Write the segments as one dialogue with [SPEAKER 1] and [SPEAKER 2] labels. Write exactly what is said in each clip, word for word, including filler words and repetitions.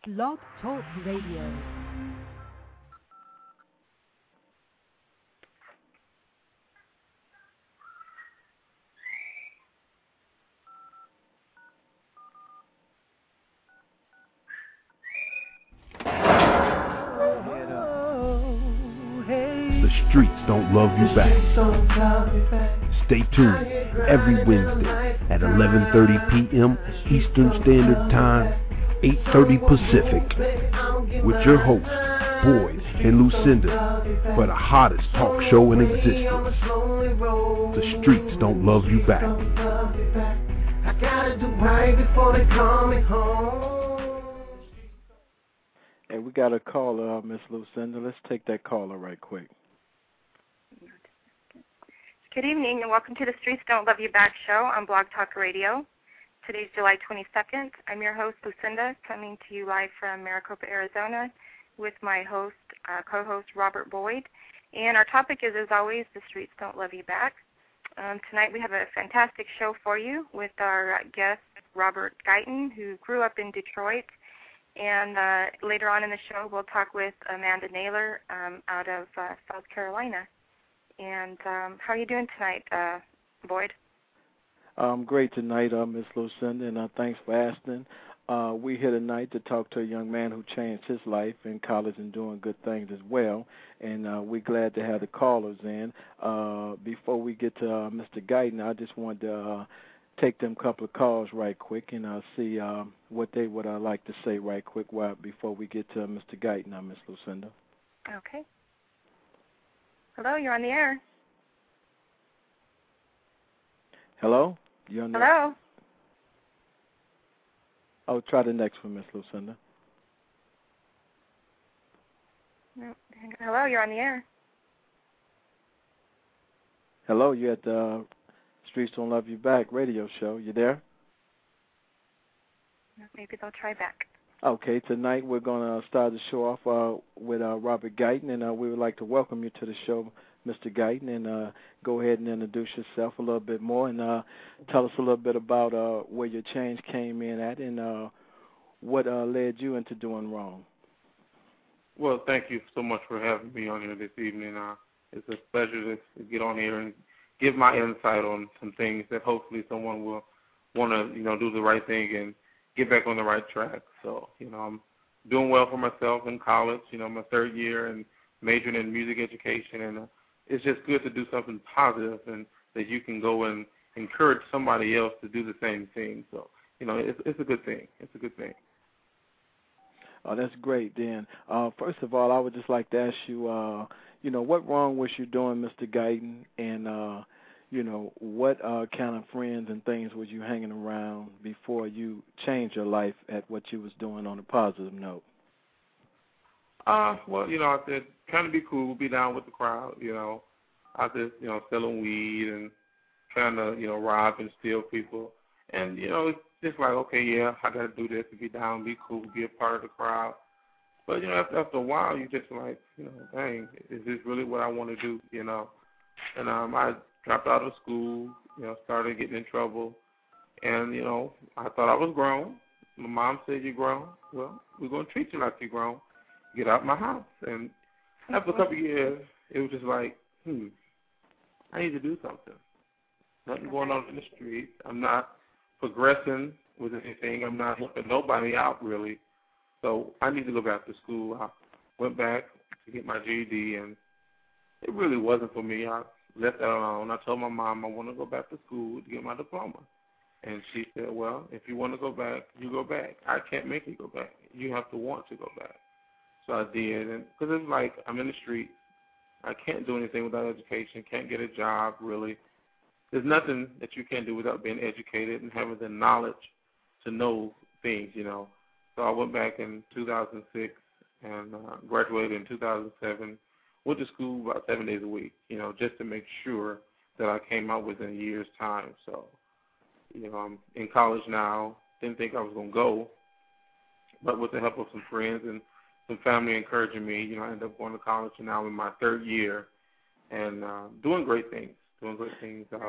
[SPEAKER 1] Blog Talk Radio.
[SPEAKER 2] The streets don't love you back. Stay tuned every Wednesday at eleven thirty p.m. Eastern Standard Time, eight thirty Pacific, with your hosts, Boyd and Lucinda, for the hottest talk show in existence. The streets don't love you back. I gotta do right before they call me home.
[SPEAKER 3] Hey, we got a caller, uh, Miss Lucinda. Let's take that caller right quick.
[SPEAKER 4] Good evening and welcome to the Streets Don't Love You Back show on Blog Talk Radio. Today's July twenty-second. I'm your host, Lucinda, coming to you live from Maricopa, Arizona, with my host, uh, co-host, Robert Boyd. And our topic is, as always, the Streets Don't Love You Back. Um, tonight we have a fantastic show for you with our uh, guest, Robert Guyton, who grew up in Detroit. And uh, later on in the show, we'll talk with Amanda Naylor um, out of uh, South Carolina. And um, how are you doing tonight, uh, Boyd?
[SPEAKER 3] Um, great tonight, uh, Miss Lucinda, and uh, thanks for asking. Uh, we're here tonight to talk to a young man who changed his life in college and doing good things as well. And uh, we're glad to have the callers in. Uh, before we get to uh, Mister Guyton, I just wanted to uh, take them couple of calls right quick and uh, see uh, what they would uh, like to say right quick while, before we get to uh, Mister Guyton, uh, Miss Lucinda.
[SPEAKER 4] Okay. Hello, you're on the air.
[SPEAKER 3] Hello? You're on the
[SPEAKER 4] Hello?
[SPEAKER 3] air? Oh, try the next one, Miss Lucinda.
[SPEAKER 4] No. Hello, you're on the air.
[SPEAKER 3] Hello, you're at the Streets Don't Love You Back radio show. You there?
[SPEAKER 4] Maybe they'll try back.
[SPEAKER 3] Okay, tonight we're going to start the show off uh, with uh, Robert Guyton, and uh, we would like to welcome you to the show, Mister Guyton, and uh, go ahead and introduce yourself a little bit more and uh, tell us a little bit about uh, where your change came in at and uh, what uh, led you into doing wrong.
[SPEAKER 5] Well, thank you so much for having me on here this evening. Uh, it's a pleasure to get on here and give my insight on some things that hopefully someone will want to, you know, do the right thing and get back on the right track. So, you know, I'm doing well for myself in college, you know, my third year and majoring in music education. And uh, it's just good to do something positive and that you can go and encourage somebody else to do the same thing. So, you know, it's, it's a good thing. It's a good thing.
[SPEAKER 3] Oh, that's great, Dan. Uh, first of all, I would just like to ask you, uh, you know, what wrong was you doing, Mister Guyton, and, uh, you know, what uh, kind of friends and things was you hanging around before you changed your life at what you was doing on a positive note?
[SPEAKER 5] Uh, well, you know, I said kind of be cool, be down with the crowd, you know. I just, you know, selling weed and trying to, you know, rob and steal people. And, you know, it's just like, okay, yeah, I got to do this to be down, be cool, be a part of the crowd. But, you know, after, after a while, you just like, you know, dang, is this really what I want to do, you know? And um, I dropped out of school, you know, started getting in trouble. And, you know, I thought I was grown. My mom said, you're grown. Well, we're going to treat you like you're grown. Get out of my house. And after a couple of years, it was just like, hmm, I need to do something. Nothing going on in the street. I'm not progressing with anything. I'm not helping nobody out, really. So I need to go back to school. I went back to get my G E D, and it really wasn't for me. I left that alone. I told my mom I want to go back to school to get my diploma. And she said, well, if you want to go back, you go back. I can't make you go back. You have to want to go back. So I did, and because it's like I'm in the street. I can't do anything without education, can't get a job, really. There's nothing that you can do without being educated and having the knowledge to know things, you know. So I went back in two thousand six and uh, graduated in two thousand seven, went to school about seven days a week, you know, just to make sure that I came out within a year's time. So, you know, I'm in college now. Didn't think I was going to go, but with the help of some friends and some family encouraging me, you know, I ended up going to college, and now I'm in my third year and uh, doing great things, doing great things. Uh,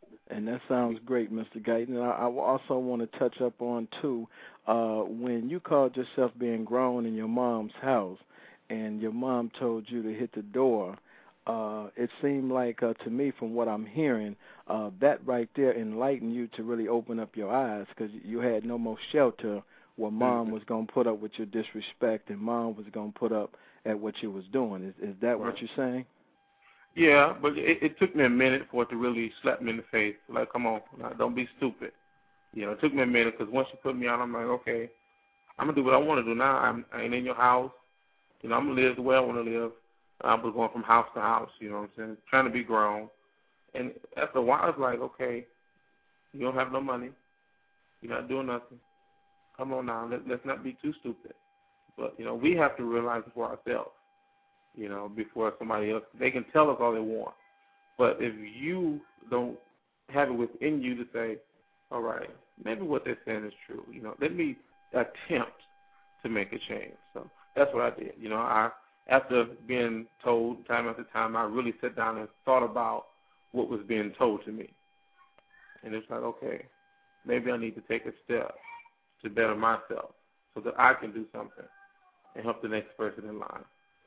[SPEAKER 3] And that sounds great, Mister Guyton. And I, I also want to touch up on, too, uh, when you called yourself being grown in your mom's house and your mom told you to hit the door, uh, it seemed like, uh, to me, from what I'm hearing, uh, that right there enlightened you to really open up your eyes because you had no more shelter where mom was going to put up with your disrespect and mom was going to put up at what you was doing. Is, is that right. what you're saying?
[SPEAKER 5] Yeah, but it, it took me a minute for it to really slap me in the face. Like, come on, don't be stupid. You know, it took me a minute because once you put me out, I'm like, okay, I'm going to do what I want to do now. I'm, I ain't in your house. You know, I'm going to live the way I want to live. I was going from house to house, you know what I'm saying, trying to be grown. And after a while, it's like, okay, you don't have no money. You're not doing nothing. Come on now, Let, let's not be too stupid. But, you know, we have to realize it for ourselves. You know, before somebody else, they can tell us all they want. But if you don't have it within you to say, all right, maybe what they're saying is true, you know, let me attempt to make a change. So that's what I did. You know, I after being told time after time, I really sat down and thought about what was being told to me. And it's like, okay, maybe I need to take a step to better myself so that I can do something and help the next person in line.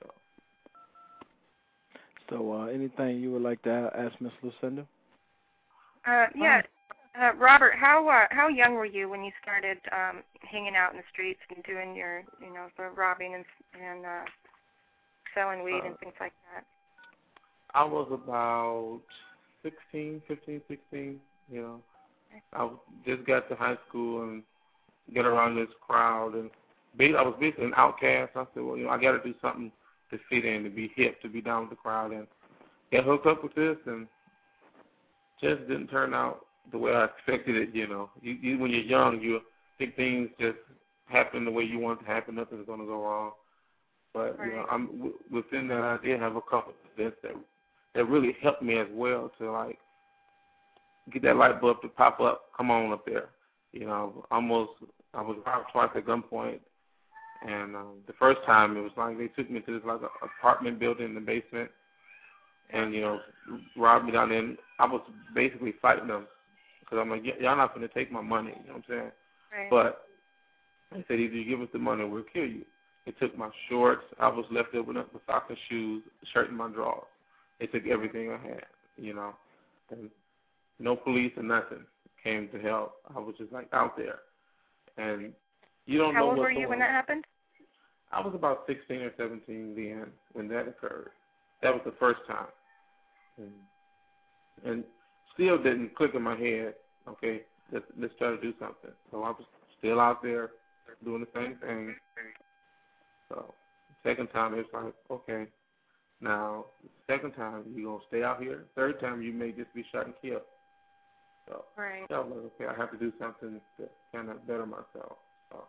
[SPEAKER 3] So uh, anything you would like to ask Miss Lucinda?
[SPEAKER 4] Uh, yeah. Uh, Robert, how uh, how young were you when you started um, hanging out in the streets and doing your, you know, the robbing and, and uh, selling weed uh, and things like that?
[SPEAKER 5] I was about sixteen, fifteen, sixteen, you know. I just got to high school and get around this crowd. And I was basically an outcast. I said, well, you know, I got to do something to fit in, to be hip, to be down with the crowd, and get hooked up with this, and just didn't turn out the way I expected it, you know. You, you, when you're young, you think things just happen the way you want it to happen, nothing's going to go wrong. But, right. you know, I'm w- within that, I did have a couple of events that, that really helped me as well to, like, get that light bulb to pop up, come on up there. You know, almost, I was robbed twice at gunpoint. And um, the first time, it was like they took me to this like a apartment building in the basement, and you know, robbed me down there. And I was basically fighting them because I'm like, y'all not going to take my money. You know what I'm saying?
[SPEAKER 4] Right.
[SPEAKER 5] But they said either you give us the money or we'll kill you. They took my shorts. I was left there with nothing, socks and shoes, shirt and my drawers. They took everything I had. You know, and no police or nothing came to help. I was just like out there, and you don't
[SPEAKER 4] How
[SPEAKER 5] know
[SPEAKER 4] old
[SPEAKER 5] what's
[SPEAKER 4] were you
[SPEAKER 5] going
[SPEAKER 4] when that happened?
[SPEAKER 5] I was about sixteen or seventeen then when that occurred. That was the first time. And, and still didn't click in my head, okay, let's, let's try to do something. So I was still out there doing the same thing. So second time, it's like, okay, now second time, you're going to stay out here. Third time, you may just be shot and killed. So
[SPEAKER 4] right.
[SPEAKER 5] I was like, okay, I have to do something to kind of better myself. So.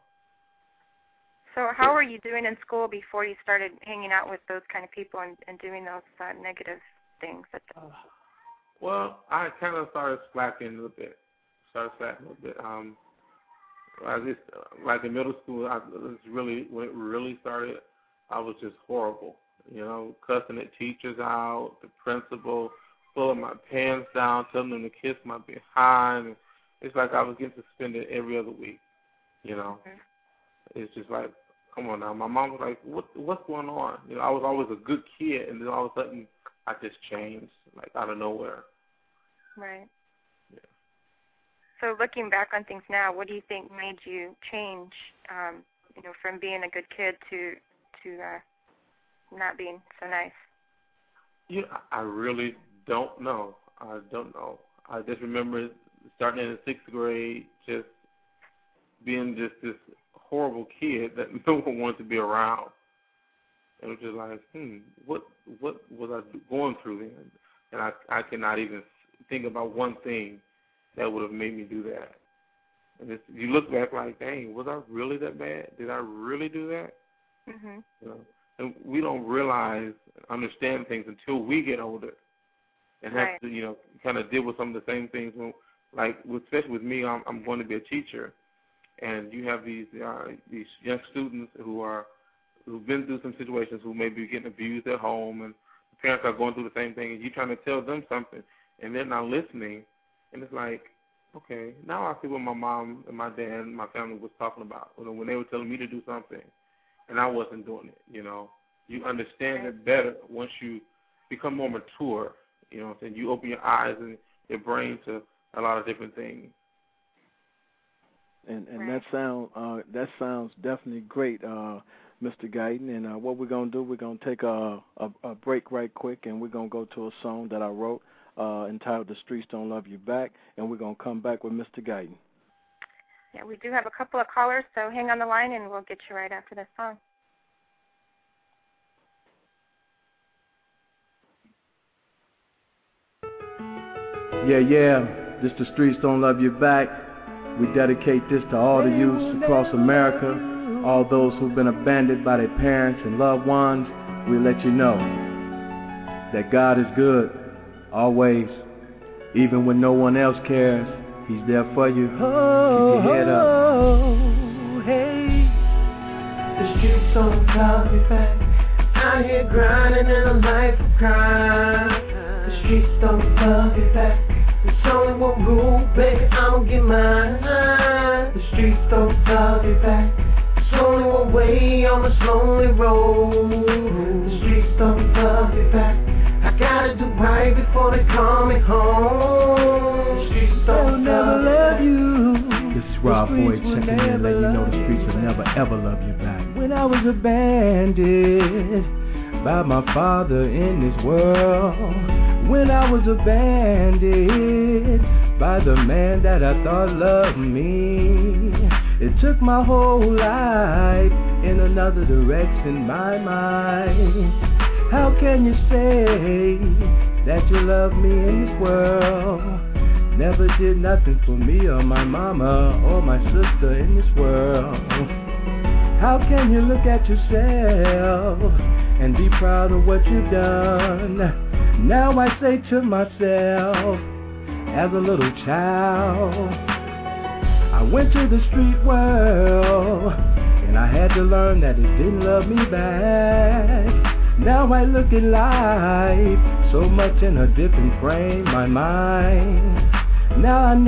[SPEAKER 4] So how were you doing in school before you started hanging out with those kind of people and, and doing those uh, negative things?
[SPEAKER 5] Uh, well, I kind of started slacking a little bit. Started slacking a little bit. Um, I just, like in middle school, I was really when it really started, I was just horrible. You know, cussing at teachers out, the principal, pulling my pants down, telling them to kiss my behind. It's like I was getting suspended every other week. You know. Mm-hmm. It's just like, come on now. My mom was like, what, what's going on? You know, I was always a good kid, and then all of a sudden I just changed, like out of nowhere.
[SPEAKER 4] Right.
[SPEAKER 5] Yeah.
[SPEAKER 4] So looking back on things now, what do you think made you change, um, you know, from being a good kid to to uh, not being so nice?
[SPEAKER 5] Yeah, I really don't know. I don't know. I just remember starting in the sixth grade, just being just this horrible kid that no one wanted to be around. And it was just like, hmm, what what was I going through then? And I I cannot even think about one thing that would have made me do that. And it's, you look back like, dang, was I really that bad? Did I really do that?
[SPEAKER 4] Mm-hmm.
[SPEAKER 5] You know, and we don't realize, understand things until we get older, and have
[SPEAKER 4] right.
[SPEAKER 5] to, you know, kind of deal with some of the same things. When, like, especially with me, I'm, I'm going to be a teacher. And you have these uh, these young students who are who've been through some situations, who may be getting abused at home, and the parents are going through the same thing. And you're trying to tell them something, and they're not listening. And it's like, okay, now I see what my mom and my dad and my family was talking about when they were telling me to do something, and I wasn't doing it. You know, you understand it better once you become more mature. You know, and you open your eyes and your brain to a lot of different things.
[SPEAKER 3] And and that sound uh, that sounds definitely great, uh, Mister Guyton. And uh, what we're gonna do, we're gonna take a, a a break right quick, and we're gonna go to a song that I wrote uh, entitled "The Streets Don't Love You Back," and we're gonna come back with Mister Guyton.
[SPEAKER 4] Yeah, we do have a couple of callers, so hang on the line, and we'll get you right after this song.
[SPEAKER 6] Yeah, yeah, this The Streets Don't Love You Back. We dedicate this to all the youths across America, all those who've been abandoned by their parents and loved ones. We let you know that God is good, always. Even when no one else cares, He's there for you. Keep your head up.
[SPEAKER 7] Oh, hey. The streets don't love me back. Out here grinding in a life of crime. The streets don't love me back. There's only one rule, baby, I'ma get mine. The streets don't love you back. There's only one way on this lonely road. The streets don't love you back. I gotta do right before they call me home. The streets don't never love you.
[SPEAKER 6] This is Rob Boyd checking in, letting you know the streets will never ever love you back.
[SPEAKER 7] When I was abandoned by my father in this world, when I was abandoned by the man that I thought loved me, it took my whole life in another direction, my mind. How can you say that you love me in this world? Never did nothing for me or my mama or my sister in this world. How can you look at yourself and be proud of what you've done? Now I say to myself, as a little child, I went to the street world, and I had to learn that it didn't love me back. Now I look at life so much in a different frame, my mind. Now I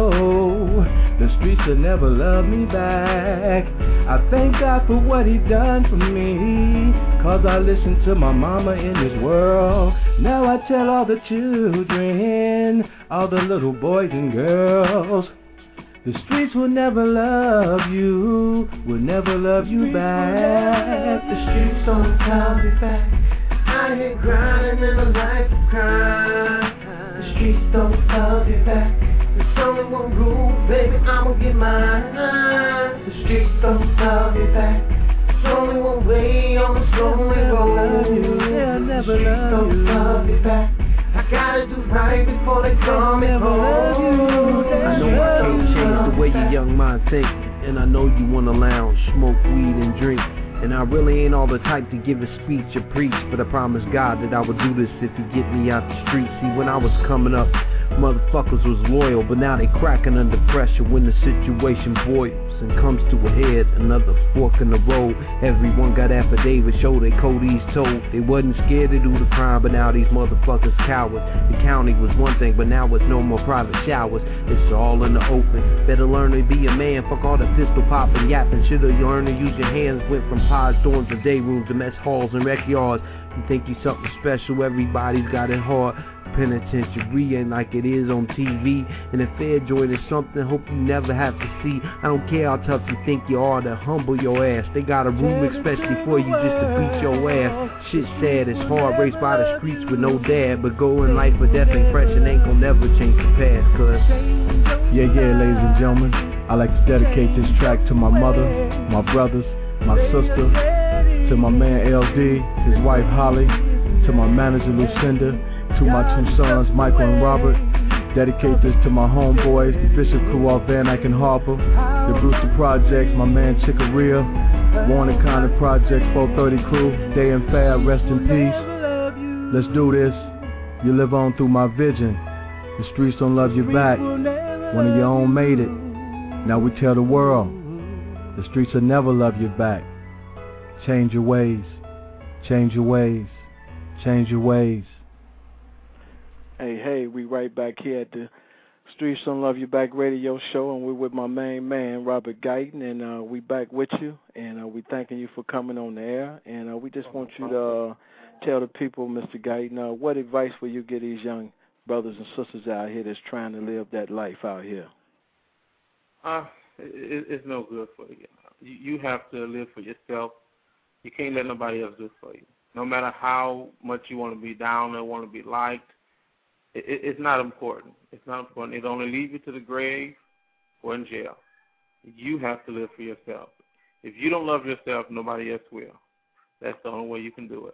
[SPEAKER 7] know the streets will never love me back. I thank God for what He done for me, cause I listened to my mama in this world. Now I tell all the children, all the little boys and girls, the streets will never love you, will never love you back. The streets don't love me back. I here grinding in a life of crime. The streets don't love you back. There's only one rule, baby, I'ma get mine. The streets don't love you back. There's only one way on this lonely road. They'll never love you. Love you back. I gotta do right before they call me home.
[SPEAKER 2] I know I can't change the way your young mind thinks, and I know you wanna lounge, smoke weed and drink. And I really ain't all the type to give a speech or preach, but I promise God that I would do this if He get me out the street. See, when I was coming up, motherfuckers was loyal, but now they cracking under pressure when the situation boils and comes to a head. Another fork in the road. Everyone got affidavits, show they Cody's told they wasn't scared to do the crime, but now these motherfuckers cowards. The county was one thing, but now it's no more private showers. It's all in the open. Better learn to be a man. Fuck all the pistol popping, yapping. Shoulda learned to use your hands. Went from pods, dorms, to day rooms, to mess halls and rec yards. You think you something special? Everybody's got it hard. Penitentiary ain't like it is on T V, and a fair joint is something hope you never have to see. I don't care how tough you think you are to humble your ass. They got a room especially for you just to beat your ass. Shit sad, it's hard, raced by the streets with no dad, but going life or death impression ain't gon' never change the past, cuz.
[SPEAKER 6] Yeah, yeah, ladies and gentlemen, I like to dedicate this track to my mother, my brothers, my sister, to my man L D, his wife Holly, to my manager Lucinda, to my two sons Michael and Robert. Dedicate this to my homeboys, the Bishop crew off Van Dyke and Harper, the Brewster Projects, my man Chickaria, Warner County Projects, four thirty crew, Day and Fab, rest in peace. Let's do this. You live on through my vision. The streets don't love you back. One of your own made it. Now we tell the world, the streets will never love you back. Change your ways. Change your ways. Change your ways.
[SPEAKER 3] Hey, hey, we right back here at the Streets Don't Love You Back radio show, and we're with my main man, Robert Guyton, and uh, we back with you, and uh, we thanking you for coming on the air, and uh, we just want you to uh, tell the people, Mister Guyton, uh, what advice will you give these young brothers and sisters out here that's trying to live that life out here?
[SPEAKER 5] Uh, it, it's no good for you. You have to live for yourself. You can't let nobody else do it for you. No matter how much you want to be down or want to be liked, it, it, it's not important. It's not important. It only leads you to the grave or in jail. You have to live for yourself. If you don't love yourself, nobody else will. That's the only way you can do it.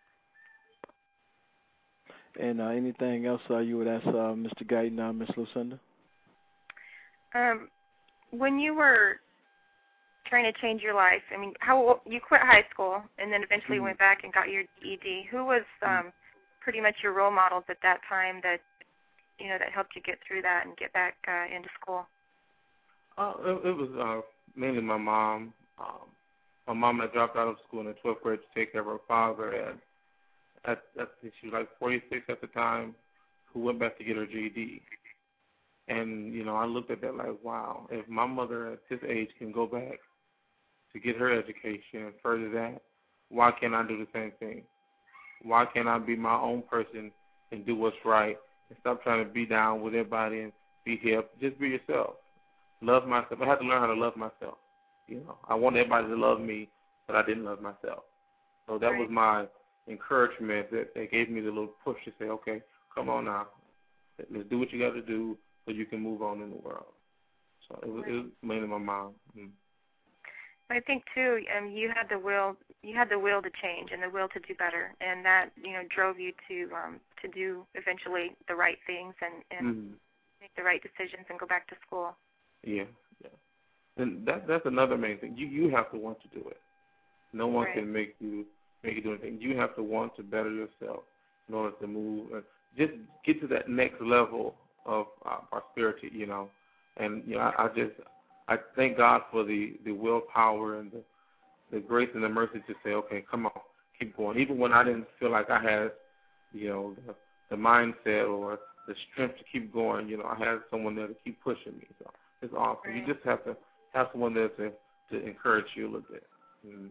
[SPEAKER 3] And uh, anything else uh, you would ask uh, Mister Guyton, uh, Miss Lucinda?
[SPEAKER 4] Um, when you were trying to change your life, I mean, how you quit high school and then eventually mm-hmm. went back and got your G E D. Who was um, pretty much your role models at that time that you know that helped you get through that and get back uh, into school?
[SPEAKER 5] Uh, it, it was uh, mainly my mom. Um, my mom had dropped out of school in the twelfth grade to take care of her father, and at, at she was like forty-six at the time, who went back to get her G E D. And you know, I looked at that like, wow, if my mother at this age can go back to get her education and further that, why can't I do the same thing? Why can't I be my own person and do what's right and stop trying to be down with everybody and be hip? Just be yourself. Love myself. I had to learn how to love myself. You know, I wanted everybody to love me, but I didn't love myself. So that right. was my encouragement that they gave me the little push to say, okay, come on now, let's do what you got to do so you can move on in the world. So it was, right. it was mainly my mom. Mm.
[SPEAKER 4] I think too, um, you had the will. You had the will to change and the will to do better, and that you know drove you to um, to do eventually the right things and, and mm-hmm. make the right decisions and go back to school.
[SPEAKER 5] Yeah, yeah, and that that's another main thing. You you have to want to do it. No one right. can make you make you do anything. You have to want to better yourself in order to move and just get to that next level of uh, prosperity. You know, and you know I, I just. I thank God for the, the willpower and the, the grace and the mercy to say, okay, come on, keep going. Even when I didn't feel like I had, you know, the, the mindset or the strength to keep going, you know, I had someone there to keep pushing me. So it's awesome. Right. You just have to have someone there to, to encourage you a little bit. Mm-hmm.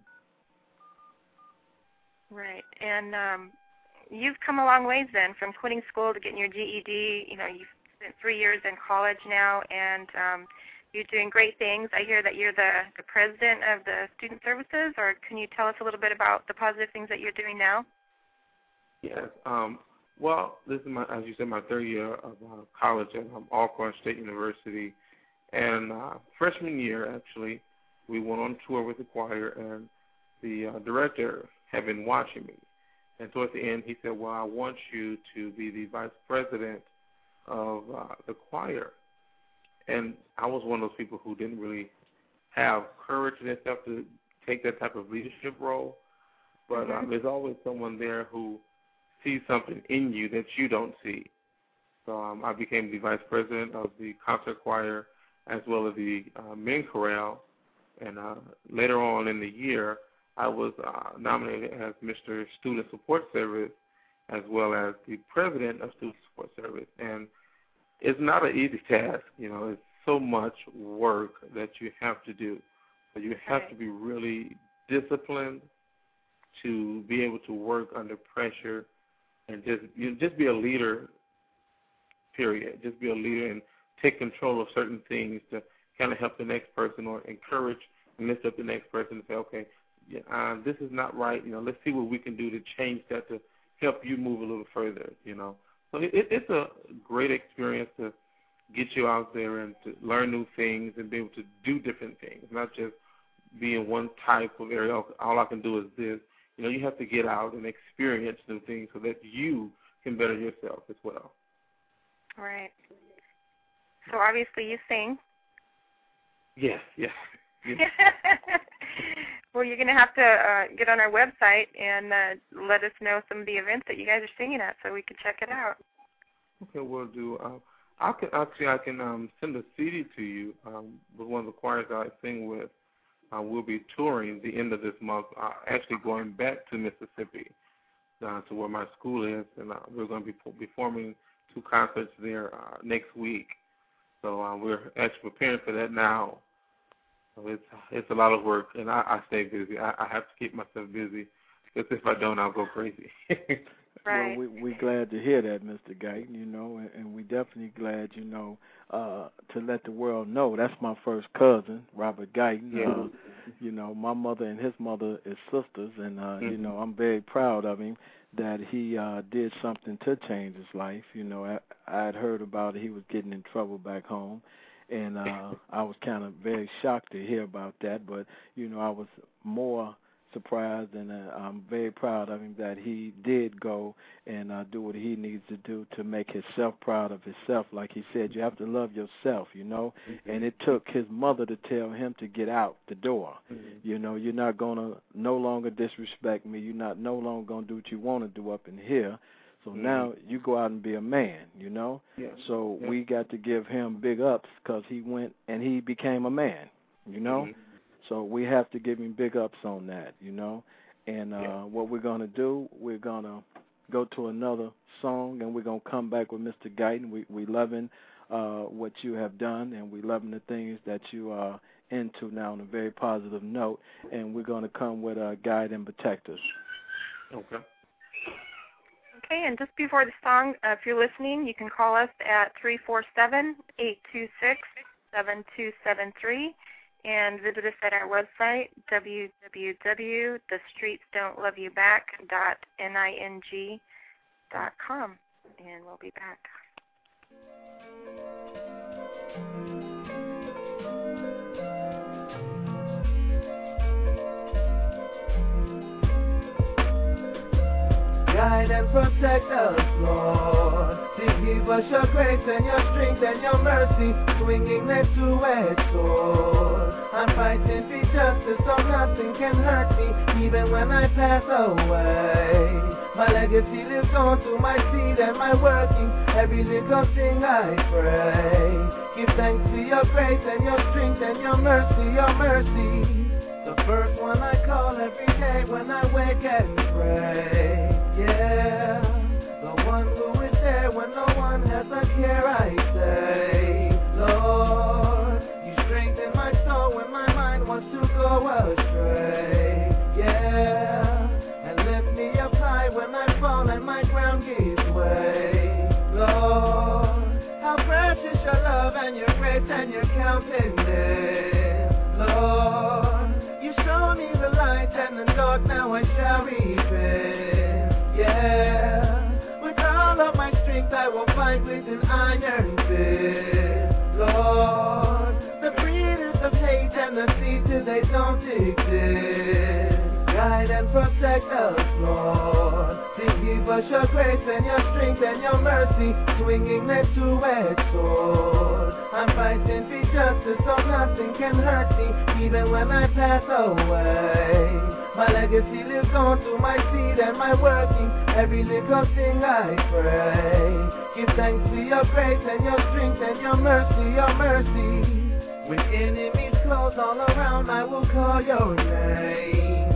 [SPEAKER 4] Right. And um, you've come a long ways then from quitting school to getting your G E D. You know, you've spent three years in college now, and um, you're doing great things. I hear that you're the, the president of the student services, or can you tell us a little bit about the positive things that you're doing now?
[SPEAKER 5] Yes. Um, well, this is, my, as you said, my third year of uh, college at um, Alcorn State University. And uh, freshman year, actually, we went on tour with the choir, and the uh, director had been watching me. And towards the end, he said, well, I want you to be the vice president of uh, the choir. And I was one of those people who didn't really have courage in itself to take that type of leadership role. But mm-hmm. um, there's always someone there who sees something in you that you don't see. So um, I became the vice president of the concert choir as well as the uh, men chorale. And uh, later on in the year, I was uh, nominated as Mister Student Support Service as well as the president of Student Support Service. And it's not an easy task, you know. It's so much work that you have to do. So you have
[SPEAKER 4] right.
[SPEAKER 5] to be really disciplined to be able to work under pressure and just you know, just be a leader, period. Just be a leader and take control of certain things to kind of help the next person or encourage and lift up the next person and say, okay, yeah, uh, this is not right. You know, let's see what we can do to change that to help you move a little further, you know. So it, it's a great experience to get you out there and to learn new things and be able to do different things, not just be in one type of area. All I can do is this. You know, you have to get out and experience new things so that you can better yourself as well.
[SPEAKER 4] Right. So obviously you sing.
[SPEAKER 5] Yes, yes. yes.
[SPEAKER 4] Well, you're going to have to uh, get on our website and uh, let us know some of the events that you guys are singing at so we can check it out.
[SPEAKER 5] Okay, we'll do. Uh, I can actually I can um, send a C D to you um, with one of the choirs I sing with. Uh, we'll be touring the end of this month. Uh, actually going back to Mississippi, uh, to where my school is, and uh, we're going to be performing two concerts there uh, next week. So um, we're actually preparing for that now. So it's it's a lot of work, and I, I stay busy. I, I have to keep myself busy, because if I don't, I'll go crazy.
[SPEAKER 4] Right.
[SPEAKER 3] Well, we, we're glad to hear that, Mister Guyton, you know, and, and we definitely glad, you know, uh, to let the world know. That's my first cousin, Robert Guyton.
[SPEAKER 5] Yeah.
[SPEAKER 3] Uh, you know, my mother and his mother is sisters, and, uh,
[SPEAKER 5] mm-hmm.
[SPEAKER 3] you know, I'm very proud of him that he uh, did something to change his life. You know, I, I had heard about it. He was getting in trouble back home, and uh, I was kind of very shocked to hear about that, but, you know, I was more surprised, and uh, I'm very proud of him that he did go and uh, do what he needs to do to make himself proud of himself. Like he said, you have to love yourself, you know, mm-hmm. and it took his mother to tell him to get out the door. Mm-hmm. You know, you're not going to no longer disrespect me. You're not no longer going to do what you want to do up in here. So mm-hmm. now you go out and be a man, you know.
[SPEAKER 5] Yeah.
[SPEAKER 3] So
[SPEAKER 5] yeah.
[SPEAKER 3] we got to give him big ups because he went and he became a man, you know. Mm-hmm. So we have to give him big ups on that, you know. And uh, yeah. what we're going to do, we're going to go to another song, and we're going to come back with Mister Guyton. We we loving uh, what you have done, and we loving the things that you are into now on a very positive note. And we're going to come with a Guide and Protect Us.
[SPEAKER 5] Okay.
[SPEAKER 4] Okay, and just before the song, uh, if you're listening, you can call us at three four seven, eight two six, seven two seven three. And visit us at our website, w w w dot the streets don't love you back dot ning dot com. And we'll be back.
[SPEAKER 7] Guide and protect us, Lord. Give us your grace and your strength and your mercy, swinging that two-edged sword. I'm fighting for justice so nothing can hurt me, even when I pass away. My legacy lives on through my seed and my working, every little thing I pray. Give thanks for your grace and your strength and your mercy, your mercy. The first one I call every day when I wake and pray. Yeah, the one who is there when no one has a care, I say. Lord, you strengthen my soul when my mind wants to go astray. Yeah, and lift me up high when I fall and my ground gives way. Lord, how precious your love and your grace and your countenance. Lord, you show me the light and the dark, now I shall repent. Yeah, with all of my strength I will fight with an iron fist. Lord, the breeders of hate and the seeds, they don't exist. Guide and protect us, Lord. To give us your grace and your strength and your mercy, swinging that two-edged sword. I'm fighting for justice so nothing can hurt me, even when I pass away. My legacy lives on through my seed and my working, every little thing I pray. Give thanks for your grace and your strength and your mercy, your mercy. When enemies close all around, I will call your name.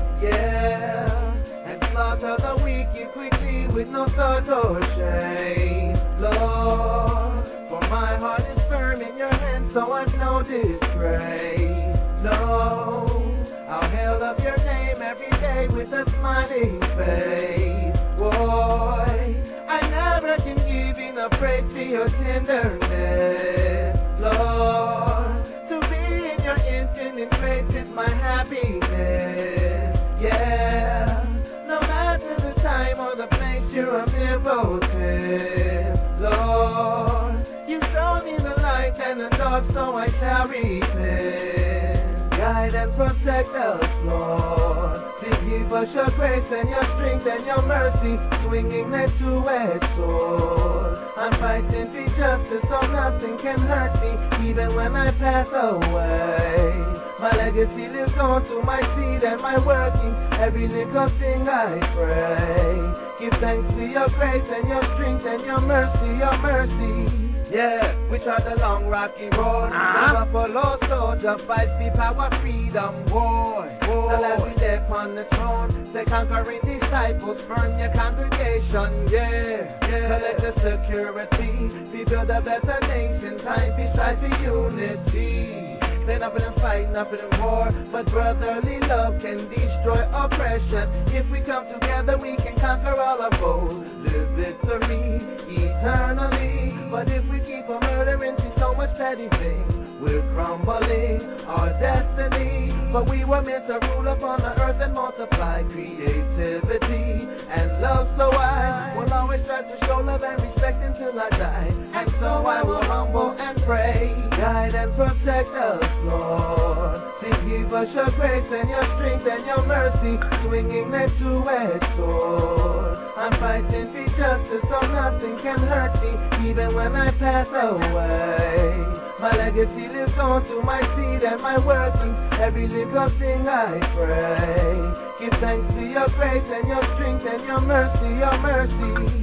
[SPEAKER 7] Yeah, and slaughter the wicked quickly with no thought or shame. Lord, for my heart is firm in your hands, so I've no disgrace. No, I'll hail up your name every day with a smiling face. Boy, I never can give enough praise to your tenderness. Lord, to be in your infinite grace is my happiness. Yeah, no matter the time or the place, you're omnipotent. Lord, you show me the light and the dark, so I shall repent. Guide and protect us, Lord. To give us your grace and your strength and your mercy, swinging that two-edged sword. I'm fighting for justice so nothing can hurt me, even when I pass away. My legacy lives on through my seed and my working, every little thing I pray. Give thanks for your grace and your strength and your mercy, your mercy. Yeah, we trod the long rocky road. Uh-huh. The buffalo soldier fights the power, freedom, war. war. The last we there upon the throne, say conquering disciples, burn your congregation, yeah, yeah. Collect the security, we build a better nation, time beside the unity. Say nothing in fight, nothing in war, but brotherly love can destroy oppression. If we come together, we can conquer all our foes, live victory eternally. But if we keep on murdering, see so much petty things, we're crumbling our destiny. But we were meant to rule upon the earth and multiply creativity and love. So I will always try to show love and respect until I die. And so I will humble and pray, guide and protect us, Lord. Please give us your grace and your strength and your mercy, swinging that two-edged sword. I'm fighting for justice so nothing can hurt me, even when I pass away. My legacy lives on through my seed and my working. Every little thing I pray. Give thanks to your grace and your strength and your mercy, your mercy.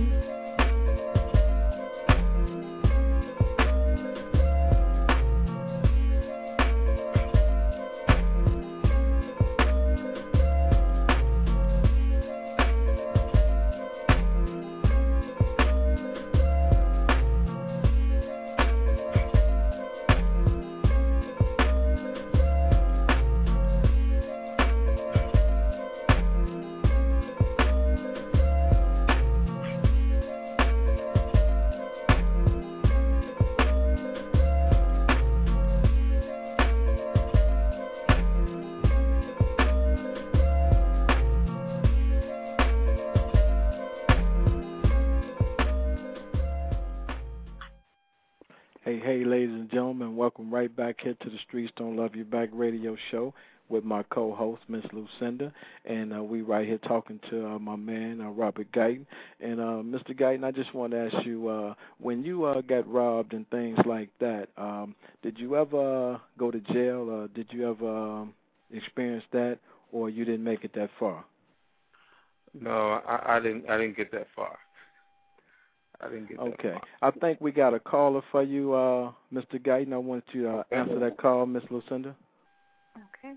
[SPEAKER 7] Hey, hey, ladies and gentlemen, welcome right back here to the Streets Don't Love You Back radio show with my co-host, Miss Lucinda, and uh, we right here talking to uh, my man, uh, Robert Guyton. And uh, Mister Guyton, I just want to ask you, uh, when you uh, got robbed and things like that, um, did you ever uh, go to jail, or did you ever um, experience that, or you didn't make it that far?
[SPEAKER 5] No, I, I didn't. I didn't get that far. I didn't get that
[SPEAKER 3] okay.
[SPEAKER 5] far.
[SPEAKER 3] I think we got a caller for you, uh, Mister Guyton. I want you to uh, answer that call, Miss Lucinda.
[SPEAKER 4] Okay.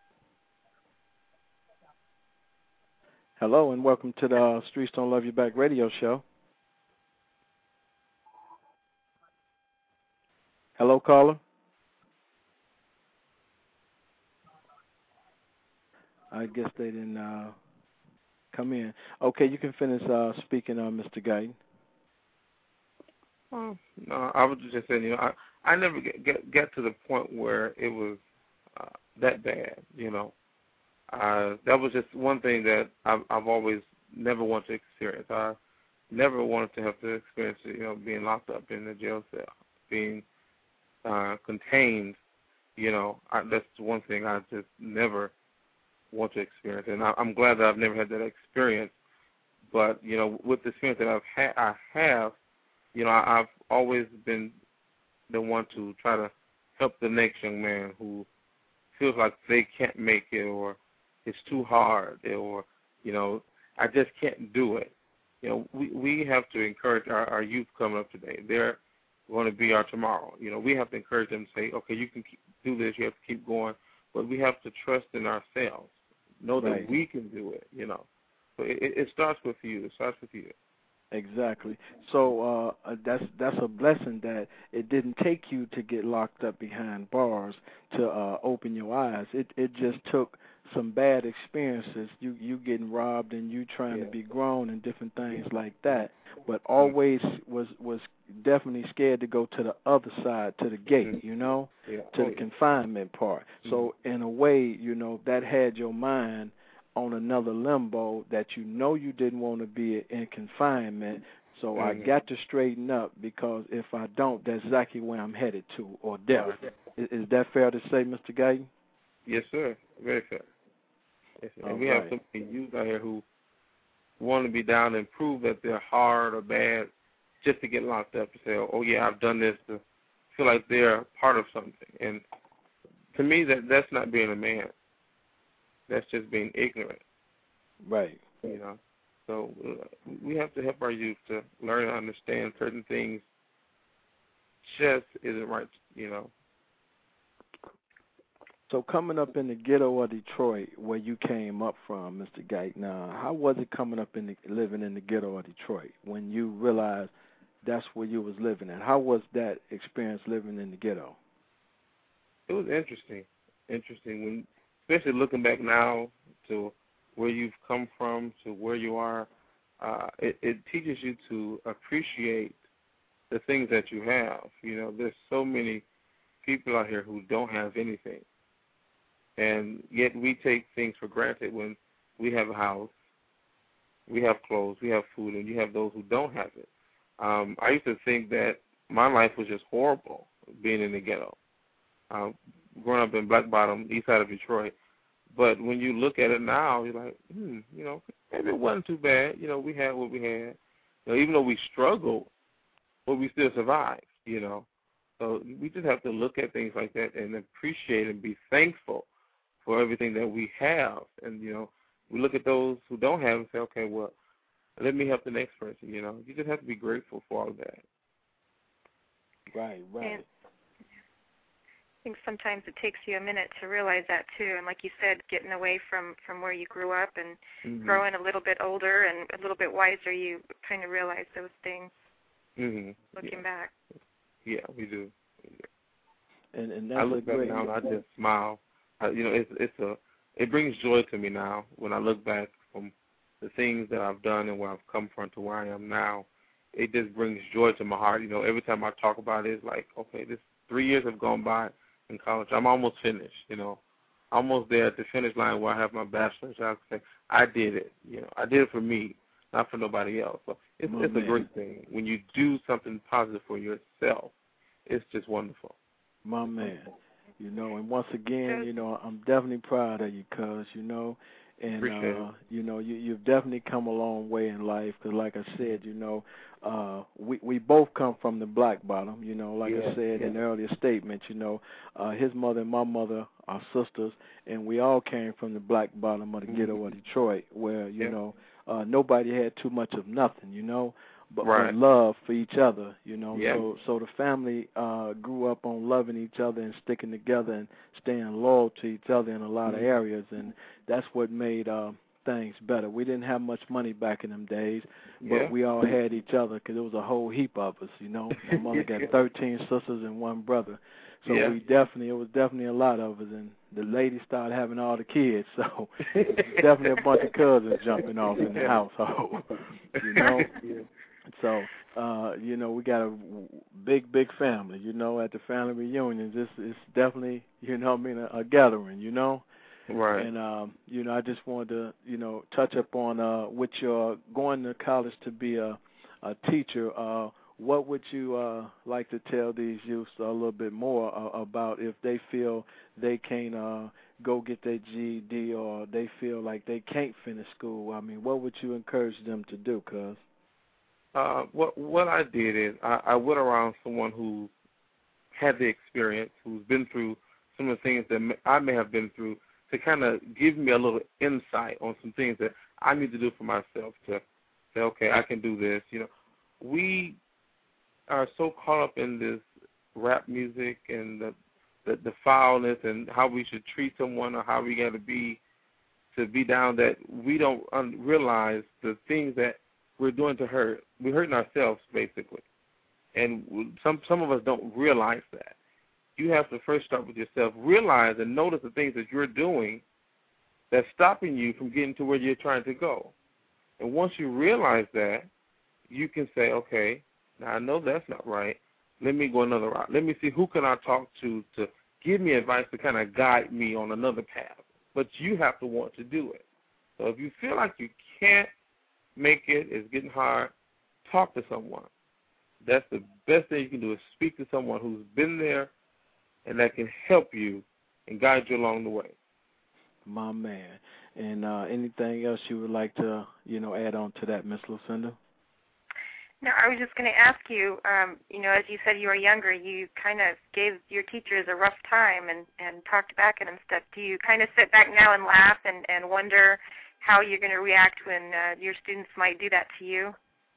[SPEAKER 3] Hello, and welcome to the uh, Streets Don't Love You Back radio show. Hello, caller. I guess they didn't uh, come in. Okay, you can finish uh, speaking, uh, Mister Guyton.
[SPEAKER 5] Oh, no, I was just saying, you know, I, I never get, get get to the point where it was uh, that bad, you know. Uh, that was just one thing that I've, I've always never wanted to experience. I never wanted to have to experience, you know, being locked up in a jail cell, being uh, contained, you know. I, that's one thing I just never want to experience, and I, I'm glad that I've never had that experience. But, you know, with the experience that I've ha- I have, you know, I, I've always been the one to try to help the next young man who feels like they can't make it, or it's too hard, or, you know, I just can't do it. You know, we, we have to encourage our, our youth coming up today. They're going to be our tomorrow. You know, we have to encourage them to say, okay, you can keep, do this, you have to keep going, but we have to trust in ourselves, know that
[SPEAKER 3] right.
[SPEAKER 5] we can do it, you know. So it, it starts with you. It starts with you.
[SPEAKER 3] Exactly. So uh, that's that's a blessing that it didn't take you to get locked up behind bars to uh, open your eyes. It it just took some bad experiences, you you getting robbed and you trying
[SPEAKER 5] yeah.
[SPEAKER 3] to be grown and different things yeah. like that. But always was was definitely scared to go to the other side, to the gate, you know,
[SPEAKER 5] yeah.
[SPEAKER 3] to
[SPEAKER 5] oh,
[SPEAKER 3] the
[SPEAKER 5] yeah.
[SPEAKER 3] confinement part. Mm-hmm. So in a way, you know, that had your mind on another limbo that you know you didn't want to be in confinement. So mm-hmm. I got to straighten up, because if I don't, that's exactly where I'm headed to, or death. Is, is that fair to say, Mister Guyton?
[SPEAKER 5] Yes, sir. Very fair. Yes, sir. And we
[SPEAKER 3] right.
[SPEAKER 5] have so many youth out here who want to be down and prove that they're hard or bad just to get locked up, to say, oh, yeah, I've done this, to feel like they're part of something. And to me, that that's not being a man. That's just being ignorant.
[SPEAKER 3] Right.
[SPEAKER 5] You know. So uh, we have to help our youth to learn and understand certain things just isn't right, you know.
[SPEAKER 3] So coming up in the ghetto of Detroit, where you came up from, Mister Guyton, now how was it coming up in the, living in the ghetto of Detroit when you realized that's where you was living at? How was that experience living in the ghetto?
[SPEAKER 5] It was interesting, interesting when, especially looking back now to where you've come from to where you are. Uh, it, it teaches you to appreciate the things that you have. You know, there's so many people out here who don't have anything. And yet we take things for granted when we have a house, we have clothes, we have food, and you have those who don't have it. Um, I used to think that my life was just horrible being in the ghetto, um, growing up in Black Bottom, east side of Detroit. But when you look at it now, you're like, hmm, you know, maybe it wasn't too bad. You know, we had what we had. You know, even though we struggled, but we still survived, you know. So we just have to look at things like that and appreciate and be thankful for everything that we have. And, you know, we look at those who don't have and say, okay, well, let me help the next person, you know. You just have to be grateful for all of that.
[SPEAKER 3] Right, right.
[SPEAKER 4] And I think sometimes it takes you a minute to realize that, too. And like you said, getting away from, from where you grew up and mm-hmm. growing a little bit older and a little bit wiser, you kind of realize those things
[SPEAKER 5] mm-hmm.
[SPEAKER 4] looking
[SPEAKER 5] yeah.
[SPEAKER 4] back.
[SPEAKER 5] Yeah, we do.
[SPEAKER 3] And, and that's
[SPEAKER 5] I look
[SPEAKER 3] a great
[SPEAKER 5] back now and I just smile. I, you know, it's it's a it brings joy to me now when I look back from the things that I've done and where I've come from to where I am now. It just brings joy to my heart. You know, every time I talk about it, it's like, okay, this three years have gone by in college. I'm almost finished. You know, almost there at the finish line where I have my bachelor's. I can say I did it. You know, I did it for me, not for nobody else. So it's
[SPEAKER 3] oh,
[SPEAKER 5] it's
[SPEAKER 3] man.
[SPEAKER 5] a great thing when you do something positive for yourself. It's just wonderful.
[SPEAKER 3] My man. You know, and once again, you know, I'm definitely proud of you, cuz, you know, and, uh, you know, you, you've definitely come a long way in life, because like I said, you know, uh, we, we both come from the Black Bottom, you know, like
[SPEAKER 5] yeah,
[SPEAKER 3] I said
[SPEAKER 5] yeah.
[SPEAKER 3] in the earlier statement, you know, uh, his mother and my mother are sisters, and we all came from the Black Bottom of the mm-hmm. ghetto of Detroit, where, you yeah. know, uh, nobody had too much of nothing, you know. But,
[SPEAKER 5] right.
[SPEAKER 3] but love for each other, you know.
[SPEAKER 5] Yep.
[SPEAKER 3] So so the family uh, grew up on loving each other and sticking together and staying loyal to each other in a lot of areas, and that's what made uh, things better. We didn't have much money back in them days, but
[SPEAKER 5] yeah.
[SPEAKER 3] we all had each other because there was a whole heap of us, you know. My mother got thirteen sisters and one brother. So
[SPEAKER 5] yeah.
[SPEAKER 3] we definitely, it was definitely a lot of us, and the ladies started having all the kids, so it was definitely a bunch of cousins jumping off in the household, you know.
[SPEAKER 5] Yeah.
[SPEAKER 3] So, uh, you know, we got a big, big family, you know, at the family reunions. It's, it's definitely, you know what I mean, a, a gathering, you know.
[SPEAKER 5] Right.
[SPEAKER 3] And, um, you know, I just wanted to, you know, touch up on uh, with your going to college to be a, a teacher. Uh, what would you uh, like to tell these youths a little bit more uh, about if they feel they can't uh, go get their G E D or they feel like they can't finish school? I mean, what would you encourage them to do, cuz?
[SPEAKER 5] Uh, what what I did is I, I went around someone who had the experience, who's been through some of the things that I may have been through, to kind of give me a little insight on some things that I need to do for myself to say, okay, I can do this. You know, we are so caught up in this rap music and the the, the foulness and how we should treat someone or how we got to be to be down that we don't un- realize the things that we're doing to hurt. We're hurting ourselves, basically. And some some of us don't realize that. You have to first start with yourself. Realize and notice the things that you're doing that's stopping you from getting to where you're trying to go. And once you realize that, you can say, okay, now I know that's not right. Let me go another route. Let me see who can I talk to to give me advice to kind of guide me on another path. But you have to want to do it. So if you feel like you can't make it, it's getting hard, talk to someone. That's the best thing you can do is speak to someone who's been there and that can help you and guide you along the way.
[SPEAKER 3] My man. And uh, anything else you would like to, you know, add on to that, Miss Lucinda?
[SPEAKER 4] No, I was just going to ask you, um, you know, as you said you were younger, you kind of gave your teachers a rough time and, and talked back at them and stuff. Do you kind of sit back now and laugh and, and wonder how you're going to react when uh, your students might do that to you?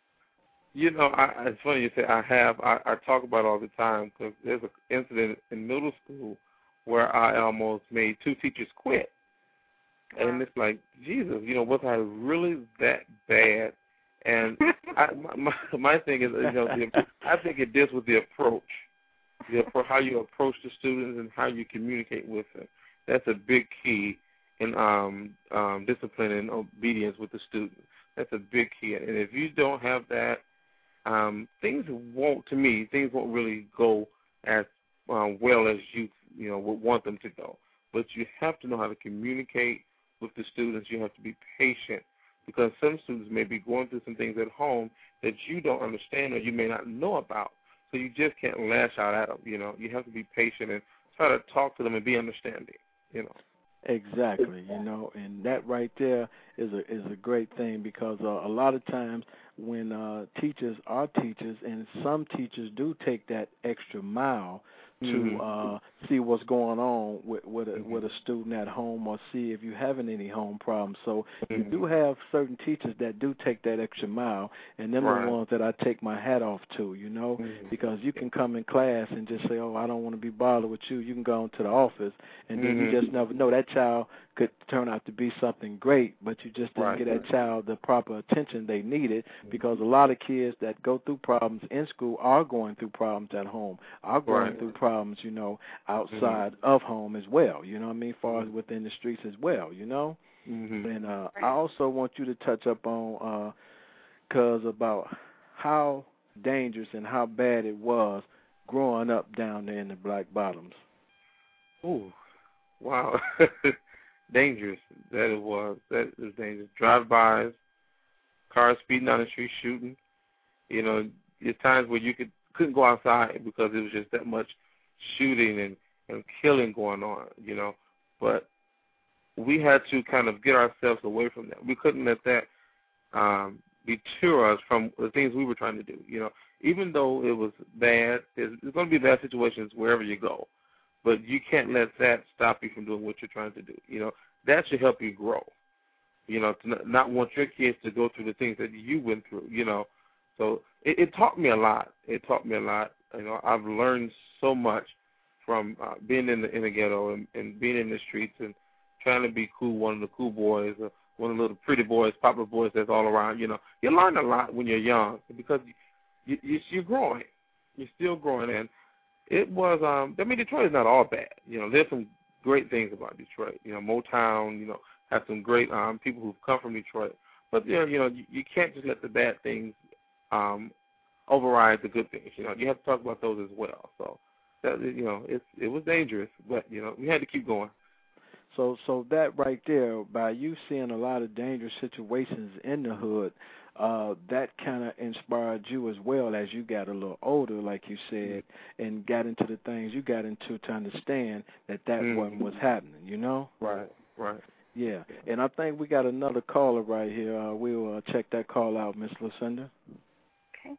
[SPEAKER 5] You know, I, it's funny you say I have. I, I talk about it all the time because there's an incident in middle school where I almost made two teachers quit.
[SPEAKER 4] Wow.
[SPEAKER 5] And it's like, Jesus, you know, was I really that bad? And I, my, my thing is, you know, the, I think it deals with the approach, the appro- how you approach the students and how you communicate with them. That's a big key in um, um, discipline and obedience with the student. That's a big key. And if you don't have that, um, things won't, to me, things won't really go as um, well as you, you know, would want them to go. But you have to know how to communicate with the students. You have to be patient, because some students may be going through some things at home that you don't understand or you may not know about. So you just can't lash out at them, you know. You have to be patient and try to talk to them and be understanding, you know.
[SPEAKER 3] Exactly, you know, and that right there is a is a great thing, because uh, a lot of times when uh, teachers are teachers, and some teachers do take that extra mile to
[SPEAKER 5] Mm-hmm.
[SPEAKER 3] uh, see what's going on with with a,
[SPEAKER 5] Mm-hmm.
[SPEAKER 3] with a student at home, or see if you're having any home problems. So
[SPEAKER 5] Mm-hmm.
[SPEAKER 3] you do have certain teachers that do take that extra mile, and them
[SPEAKER 5] Right.
[SPEAKER 3] are the ones that I take my hat off to, you know,
[SPEAKER 5] Mm-hmm.
[SPEAKER 3] because you can come in class and just say, oh, I don't want to be bothered with you. You can go into the office, and then
[SPEAKER 5] Mm-hmm.
[SPEAKER 3] you just never know. That child could turn out to be something great, but you just didn't
[SPEAKER 5] Right.
[SPEAKER 3] give that child the proper attention they needed, because a lot of kids that go through problems in school are going through problems at home, are going
[SPEAKER 5] Right.
[SPEAKER 3] through problems, you know, outside mm-hmm. of home as well, you know what I mean, as far as
[SPEAKER 5] Mm-hmm.
[SPEAKER 3] within the streets as well, you know.
[SPEAKER 5] Mm-hmm.
[SPEAKER 3] And uh, I also want you to touch up on, because uh, about how dangerous and how bad it was growing up down there in the Black Bottoms.
[SPEAKER 5] Ooh, wow. Dangerous. That it was. That is dangerous. Drive-bys, cars speeding down the street shooting. You know, there's times where you could, couldn't go outside because it was just that much shooting and, and killing going on, you know. But we had to kind of get ourselves away from that. We couldn't let that um, deter us from the things we were trying to do, you know. Even though it was bad, there's, there's going to be bad situations wherever you go. But you can't let that stop you from doing what you're trying to do. You know, that should help you grow. You know, to not want your kids to go through the things that you went through, you know. So it, it taught me a lot. It taught me a lot. You know, I've learned so much from uh, being in the in the ghetto and, and being in the streets and trying to be cool, one of the cool boys, or one of the little pretty boys, popular boys that's all around. You know, you learn a lot when you're young because you, you, you're growing. You're still growing, and it was. Um, I mean, Detroit is not all bad. You know, there's some great things about Detroit. You know, Motown. You know, has some great um, people who've come from Detroit. But you know, you know, you, you can't just let the bad things um, override the good things. You know, you have to talk about those as well. So that, you know, it it was dangerous, but you know, we had to keep going.
[SPEAKER 3] So, so that right there, by you seeing a lot of dangerous situations in the hood, uh, that kind of inspired you as well as you got a little older, like you said, and got into the things you got into to understand that that
[SPEAKER 5] Mm-hmm.
[SPEAKER 3] wasn't what's happening, you know?
[SPEAKER 5] Right, right.
[SPEAKER 3] Yeah, and I think we got another caller right here. Uh, we'll uh, check that call out, Miss Lucinda.
[SPEAKER 4] Okay.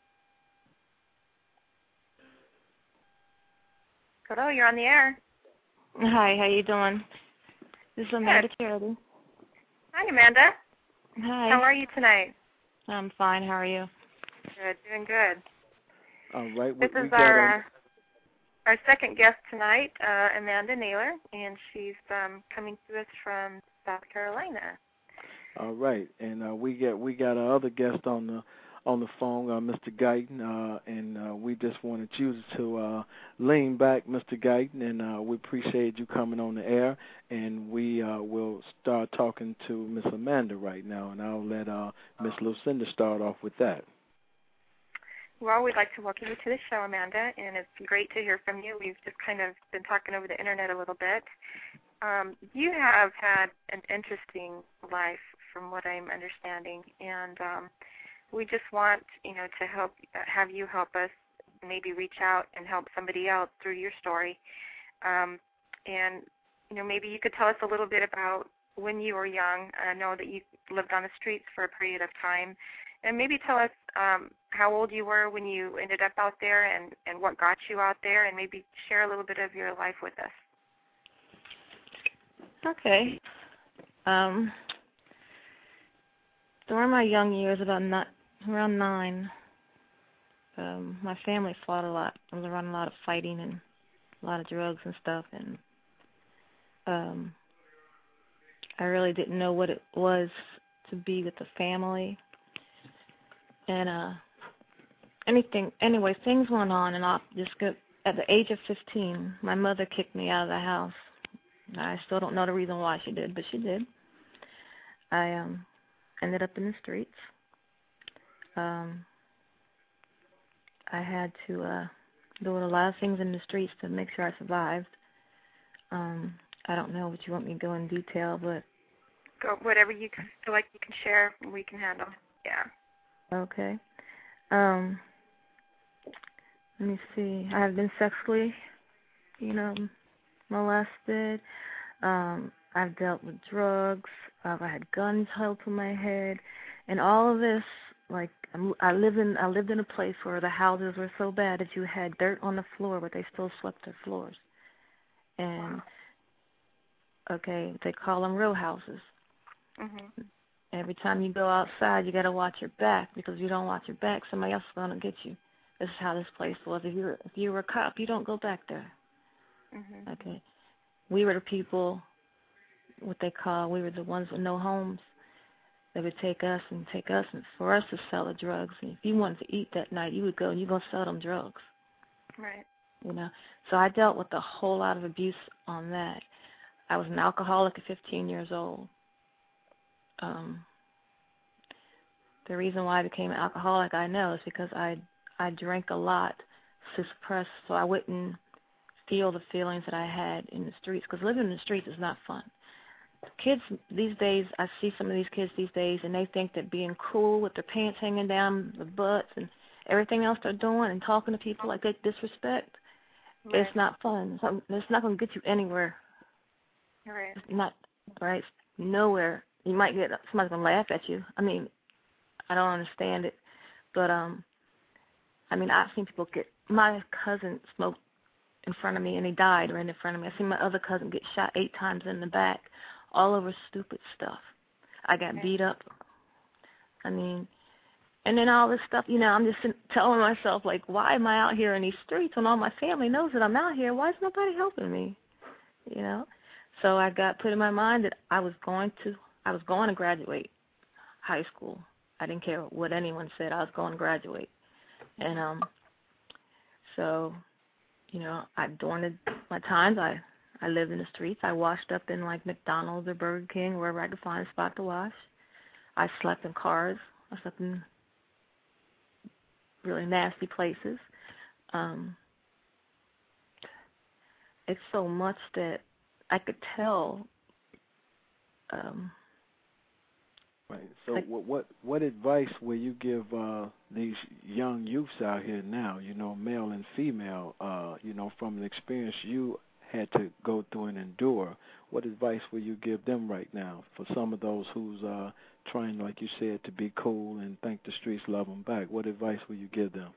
[SPEAKER 4] Hello, you're on the air.
[SPEAKER 8] Hi, how you doing? This is Amanda Charity.
[SPEAKER 4] Hi, Amanda.
[SPEAKER 8] Hi.
[SPEAKER 4] How are you tonight?
[SPEAKER 8] I'm fine. How are you?
[SPEAKER 4] Good, doing good.
[SPEAKER 3] All right.
[SPEAKER 4] This
[SPEAKER 3] we,
[SPEAKER 4] is
[SPEAKER 3] we
[SPEAKER 4] our
[SPEAKER 3] got
[SPEAKER 4] uh, our second guest tonight, uh, Amanda Naylor, and she's um, coming to us from South Carolina.
[SPEAKER 3] All right, and uh, we get we got our other guest on the on the phone, uh, Mister Guyton, uh, and uh, we just wanted you to uh, lean back, Mister Guyton, and uh, we appreciate you coming on the air, and we uh, will start talking to Miss Amanda right now, and I'll let uh, Miss Lucinda start off with that.
[SPEAKER 4] Well, we'd like to welcome you to the show, Amanda, and it's great to hear from you. We've just kind of been talking over the Internet a little bit. Um, you have had an interesting life, from what I'm understanding, and um, we just want, you know, to help have you help us maybe reach out and help somebody else through your story. Um, and, you know, maybe you could tell us a little bit about when you were young. I know that you lived on the streets for a period of time. And maybe tell us um, how old you were when you ended up out there and, and what got you out there, and maybe share a little bit of your life with us.
[SPEAKER 8] Okay. Um, during my young years, about not, around nine, um, my family fought a lot. I was around a lot of fighting and a lot of drugs and stuff, and um, I really didn't know what it was to be with a family. And uh, anything, anyway, things went on, and I just got, at the age of fifteen, my mother kicked me out of the house. I still don't know the reason why she did, but she did. I um, ended up in the streets. Um, I had to uh, do a lot of things in the streets to make sure I survived. Um, I don't know what you want me to go in detail, but
[SPEAKER 4] go whatever you feel like you can share, we can handle. Yeah.
[SPEAKER 8] Okay. Um, let me see. I have been sexually, you know, molested. Um, I've dealt with drugs. Uh, I had guns held to my head, and all of this. Like I lived in, I lived in a place where the houses were so bad that you had dirt on the floor, but they still swept their floors. And okay, they call them row houses.
[SPEAKER 4] Mm-hmm.
[SPEAKER 8] Every time you go outside, you got to watch your back, because if you don't watch your back, somebody else is going to get you. This is how this place was. If you're if you were a cop, you don't go back there.
[SPEAKER 4] Mm-hmm.
[SPEAKER 8] Okay, we were the people, what they call, we were the ones with no homes. They would take us and take us and for us to sell the drugs. And if you wanted to eat that night, you would go and you're going to sell them drugs.
[SPEAKER 4] Right.
[SPEAKER 8] You know, so I dealt with a whole lot of abuse on that. I was an alcoholic at fifteen years old. Um, the reason why I became an alcoholic, I know, is because I I drank a lot to suppress, so I wouldn't feel the feelings that I had in the streets, because living in the streets is not fun. Kids these days, I see some of these kids these days, and they think that being cool with their pants hanging down the butts and everything else they're doing and talking to people like they disrespect, right. It's not fun. It's not going to get you anywhere.
[SPEAKER 4] Right.
[SPEAKER 8] It's not, right? Nowhere. You might get, somebody's going to laugh at you. I mean, I don't understand it. But, um, I mean, I've seen people get, my cousin smoked in front of me, and he died right in front of me. I've seen my other cousin get shot eight times in the back, all over stupid stuff. I got beat up. I mean, and then all this stuff, you know, I'm just telling myself, like, why am I out here in these streets when all my family knows that I'm out here? Why is nobody helping me? You know? So I got put in my mind that I was going to, I was going to graduate high school. I didn't care what anyone said. I was going to graduate. And um, so, you know, I during the, my times, I, I lived in the streets. I washed up in, like, McDonald's or Burger King, wherever I could find a spot to wash. I slept in cars. I slept in really nasty places. Um, it's so much that I could tell. Um,
[SPEAKER 3] right. So,
[SPEAKER 8] like,
[SPEAKER 3] what, what what advice will you give uh, these young youths out here now? You know, male and female. Uh, you know, from an experience you had to go through and endure. What advice will you give them right now for some of those who's uh, trying, like you said, to be cool and think the streets love them back? What advice will you give them?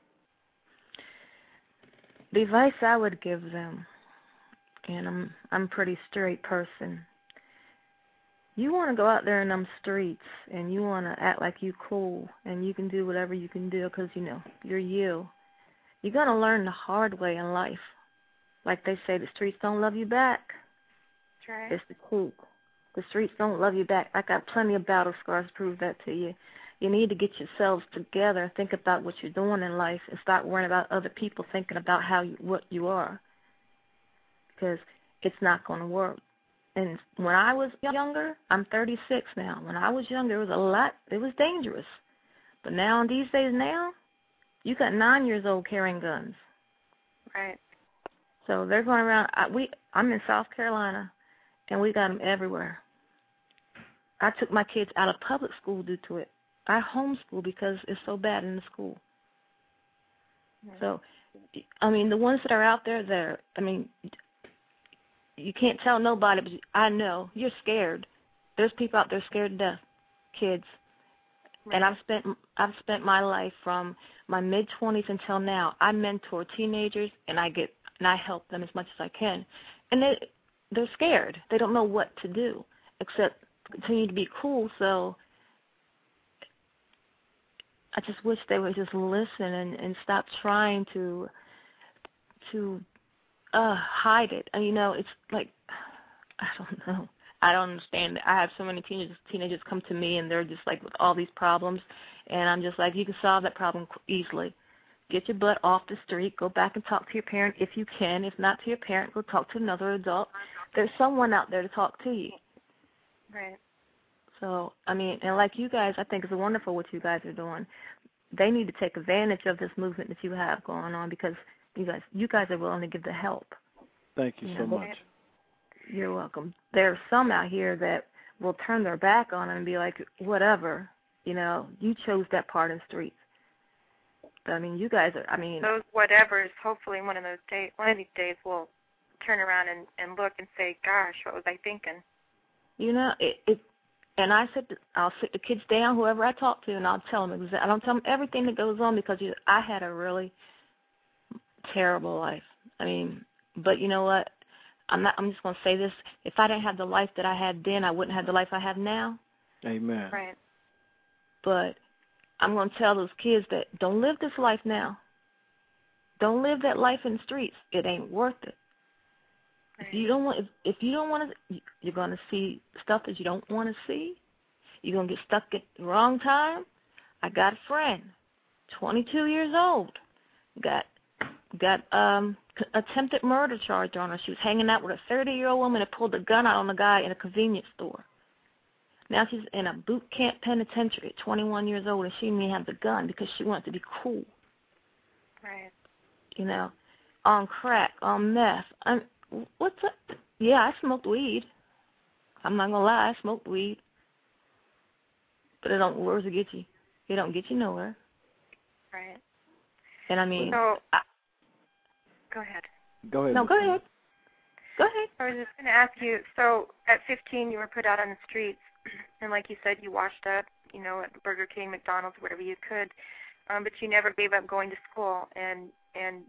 [SPEAKER 8] The advice I would give them, and I'm I'm a pretty straight person. You want to go out there in them streets and you want to act like you cool and you can do whatever you can do because, you know, you're you. You're going to learn the hard way in life. Like they say, the streets don't love you back.
[SPEAKER 4] That's right.
[SPEAKER 8] It's the truth. The streets don't love you back. I got plenty of battle scars to prove that to you. You need to get yourselves together and think about what you're doing in life and stop worrying about other people thinking about how you, what you are, because it's not going to work. And when I was younger, I'm thirty-six now. When I was younger, it was a lot. It was dangerous. But now, these days now, you got nine years old carrying guns.
[SPEAKER 4] Right.
[SPEAKER 8] So they're going around. I, we, I'm in South Carolina, and we got them everywhere. I took my kids out of public school due to it. I homeschool because it's so bad in the school. Mm-hmm. So, I mean, the ones that are out there, they're, I mean, you can't tell nobody, but I know you're scared. There's people out there scared to death, kids. Right. And I've spent I've spent my life from my mid twenties until now. I mentor teenagers, and I get and I help them as much as I can. And they they're scared. They don't know what to do except continue to be cool. So I just wish they would just listen and, and stop trying to to uh, hide it. And, you know, it's like, I don't know. I don't understand. I have so many teenagers, teenagers come to me, and they're just like with all these problems, and I'm just like, you can solve that problem easily. Get your butt off the street. Go back and talk to your parent if you can. If not to your parent, go talk to another adult. There's someone out there to talk to you.
[SPEAKER 4] Right.
[SPEAKER 8] So, I mean, and like you guys, I think it's wonderful what you guys are doing. They need to take advantage of this movement that you have going on because you guys, you guys are willing to give the help.
[SPEAKER 3] Thank you, you so know, much.
[SPEAKER 8] You're welcome. There are some out here that will turn their back on it and be like, whatever, you know, you chose that part in the streets. But, I mean, you guys are, I mean.
[SPEAKER 4] Those whatevers, hopefully one of those days, one of these days will turn around and, and look and say, gosh, what was I thinking?
[SPEAKER 8] You know, it, it and I sit, I'll sit the kids down, whoever I talk to, and I'll tell them, I don't tell them everything that goes on because you, I had a really terrible life. I mean, but you know what? I'm not. I'm just going to say this. If I didn't have the life that I had then, I wouldn't have the life I have now.
[SPEAKER 3] Amen.
[SPEAKER 4] Right.
[SPEAKER 8] But I'm going to tell those kids that don't live this life now. Don't live that life in the streets. It ain't worth it. Right. If you don't want, if, if you don't want to, you're going to see stuff that you don't want to see. You're going to get stuck at the wrong time. I got a friend, twenty-two years old, got got um. attempted murder charge on her. She was hanging out with a thirty-year-old woman that pulled a gun out on the guy in a convenience store. Now she's in a boot camp penitentiary at twenty-one years old, and she may have the gun because she wants to be cool.
[SPEAKER 4] Right.
[SPEAKER 8] You know, on crack, on meth. I'm, what's up? Yeah, I smoked weed. I'm not going to lie, I smoked weed. But it don't, where's it get you? It don't get you nowhere.
[SPEAKER 4] Right.
[SPEAKER 8] And I mean...
[SPEAKER 4] So, I, Go ahead.
[SPEAKER 3] Go ahead.
[SPEAKER 8] No, go ahead. Go ahead.
[SPEAKER 4] I was just going to ask you, so at fifteen you were put out on the streets, and like you said, you washed up, you know, at Burger King, McDonald's, whatever you could, um, but you never gave up going to school, and and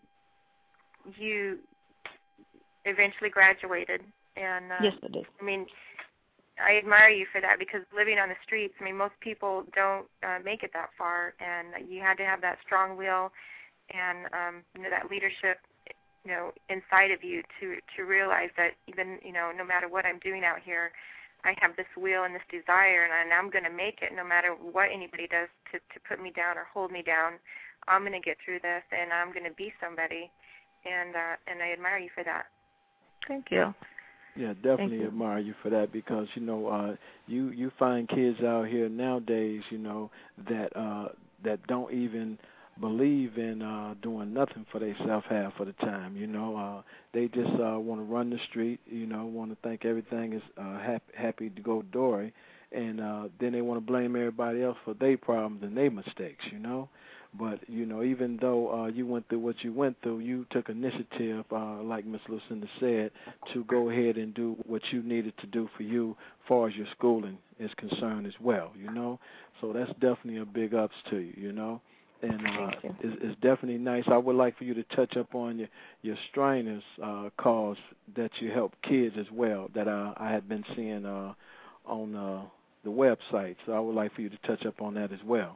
[SPEAKER 4] you eventually graduated. And uh,
[SPEAKER 8] yes, I did.
[SPEAKER 4] I mean, I admire you for that because living on the streets, I mean, most people don't uh, make it that far, and you had to have that strong will and um, you know, that leadership, you know, inside of you to to realize that even, you know, no matter what I'm doing out here, I have this will and this desire, and, I, and I'm going to make it no matter what anybody does to, to put me down or hold me down. I'm going to get through this, and I'm going to be somebody, and uh, and I admire you for that.
[SPEAKER 8] Thank you.
[SPEAKER 3] Yeah, definitely admire you for that because, you know, uh, you, you find kids out here nowadays, you know, that uh, that don't even believe in uh, doing nothing for themselves half of the time, you know. Uh, they just uh, want to run the street, you know, want to think everything is uh, happy, happy to go dory, and uh, then they want to blame everybody else for their problems and their mistakes, you know. But, you know, even though uh, you went through what you went through, you took initiative, uh, like Miss Lucinda said, to go ahead and do what you needed to do for you as far as your schooling is concerned as well, you know. So that's definitely a big ups to you, you know. And uh, it's, it's definitely nice. I would like for you to touch up on your, your Shriners uh, cause that you help kids as well that uh, I had been seeing uh, on uh, the website. So I would like for you to touch up on that as well.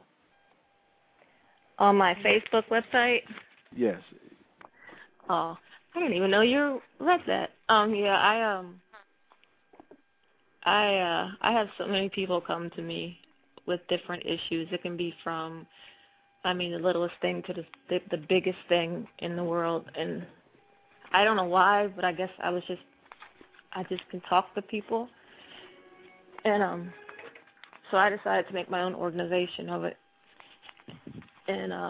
[SPEAKER 8] On my Facebook website?
[SPEAKER 3] Yes.
[SPEAKER 8] Oh, I didn't even know you read that. Um, yeah, I um, I uh, I have so many people come to me with different issues. It can be from, I mean, the littlest thing to the, the the biggest thing in the world, and I don't know why, but I guess I was just, I just can talk to people, and um, so I decided to make my own organization of it, and uh,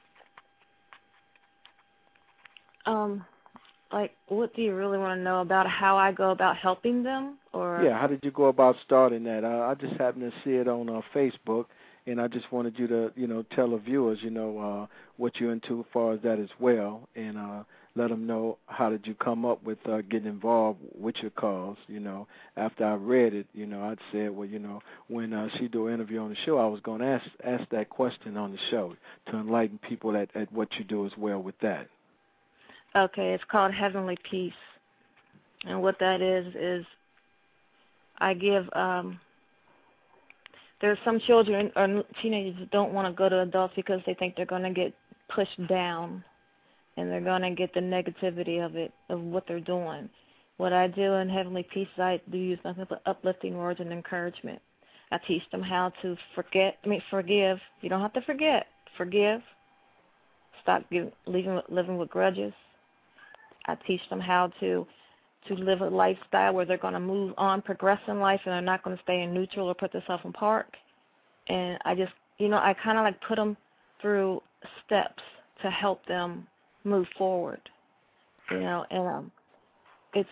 [SPEAKER 8] um, like, what do you really want to know about how I go about helping them, or?
[SPEAKER 3] Yeah, how did you go about starting that? Uh, I just happened to see it on uh, Facebook. And I just wanted you to, you know, tell the viewers, you know, uh, what you're into as far as that as well, and uh, let them know how did you come up with uh, getting involved with your cause. You know, after I read it, you know, I'd said, well, you know, when uh, she do an interview on the show, I was going to ask ask that question on the show to enlighten people at, at what you do as well with that.
[SPEAKER 8] Okay, it's called Heavenly Peace, and what that is is I give. Um, There are some children or teenagers that don't want to go to adults because they think they're going to get pushed down and they're going to get the negativity of it, of what they're doing. What I do in Heavenly Peace is I do use nothing but uplifting words and encouragement. I teach them how to forget, I mean, forgive. You don't have to forget. Forgive. Stop giving, leaving, living with grudges. I teach them how to to live a lifestyle where they're going to move on, progress in life, and they're not going to stay in neutral or put themselves in park. And I just, you know, I kind of like put them through steps to help them move forward, you know, and um, it's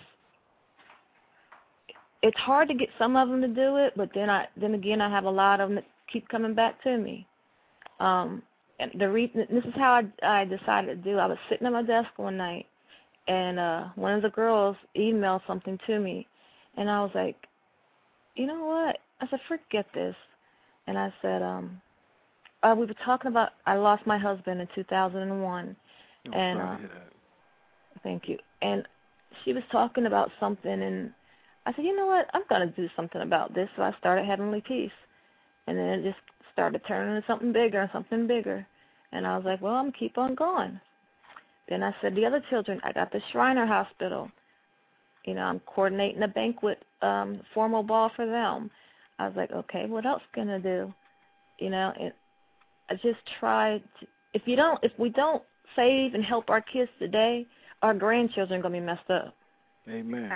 [SPEAKER 8] it's hard to get some of them to do it, but then I then again I have a lot of them that keep coming back to me. Um, and the reason this is how I, I decided to do. I was sitting at my desk one night, and uh, one of the girls emailed something to me, and I was like, you know what? I said, forget this, and I said, um, uh, we were talking about I lost my husband in two thousand one,
[SPEAKER 3] oh,
[SPEAKER 8] and uh, thank you, and she was talking about something, and I said, you know what? I'm going to do something about this. So I started Heavenly Peace. And then it just started turning into something bigger and something bigger. And I was like, well, I'm going to keep on going. Then I said, the other children, I got the Shriner Hospital. You know, I'm coordinating a banquet, um, formal ball for them. I was like, okay, what else can I do? You know, and I just tried to, if you don't, if we don't save and help our kids today, our grandchildren are going to be messed up.
[SPEAKER 3] Amen.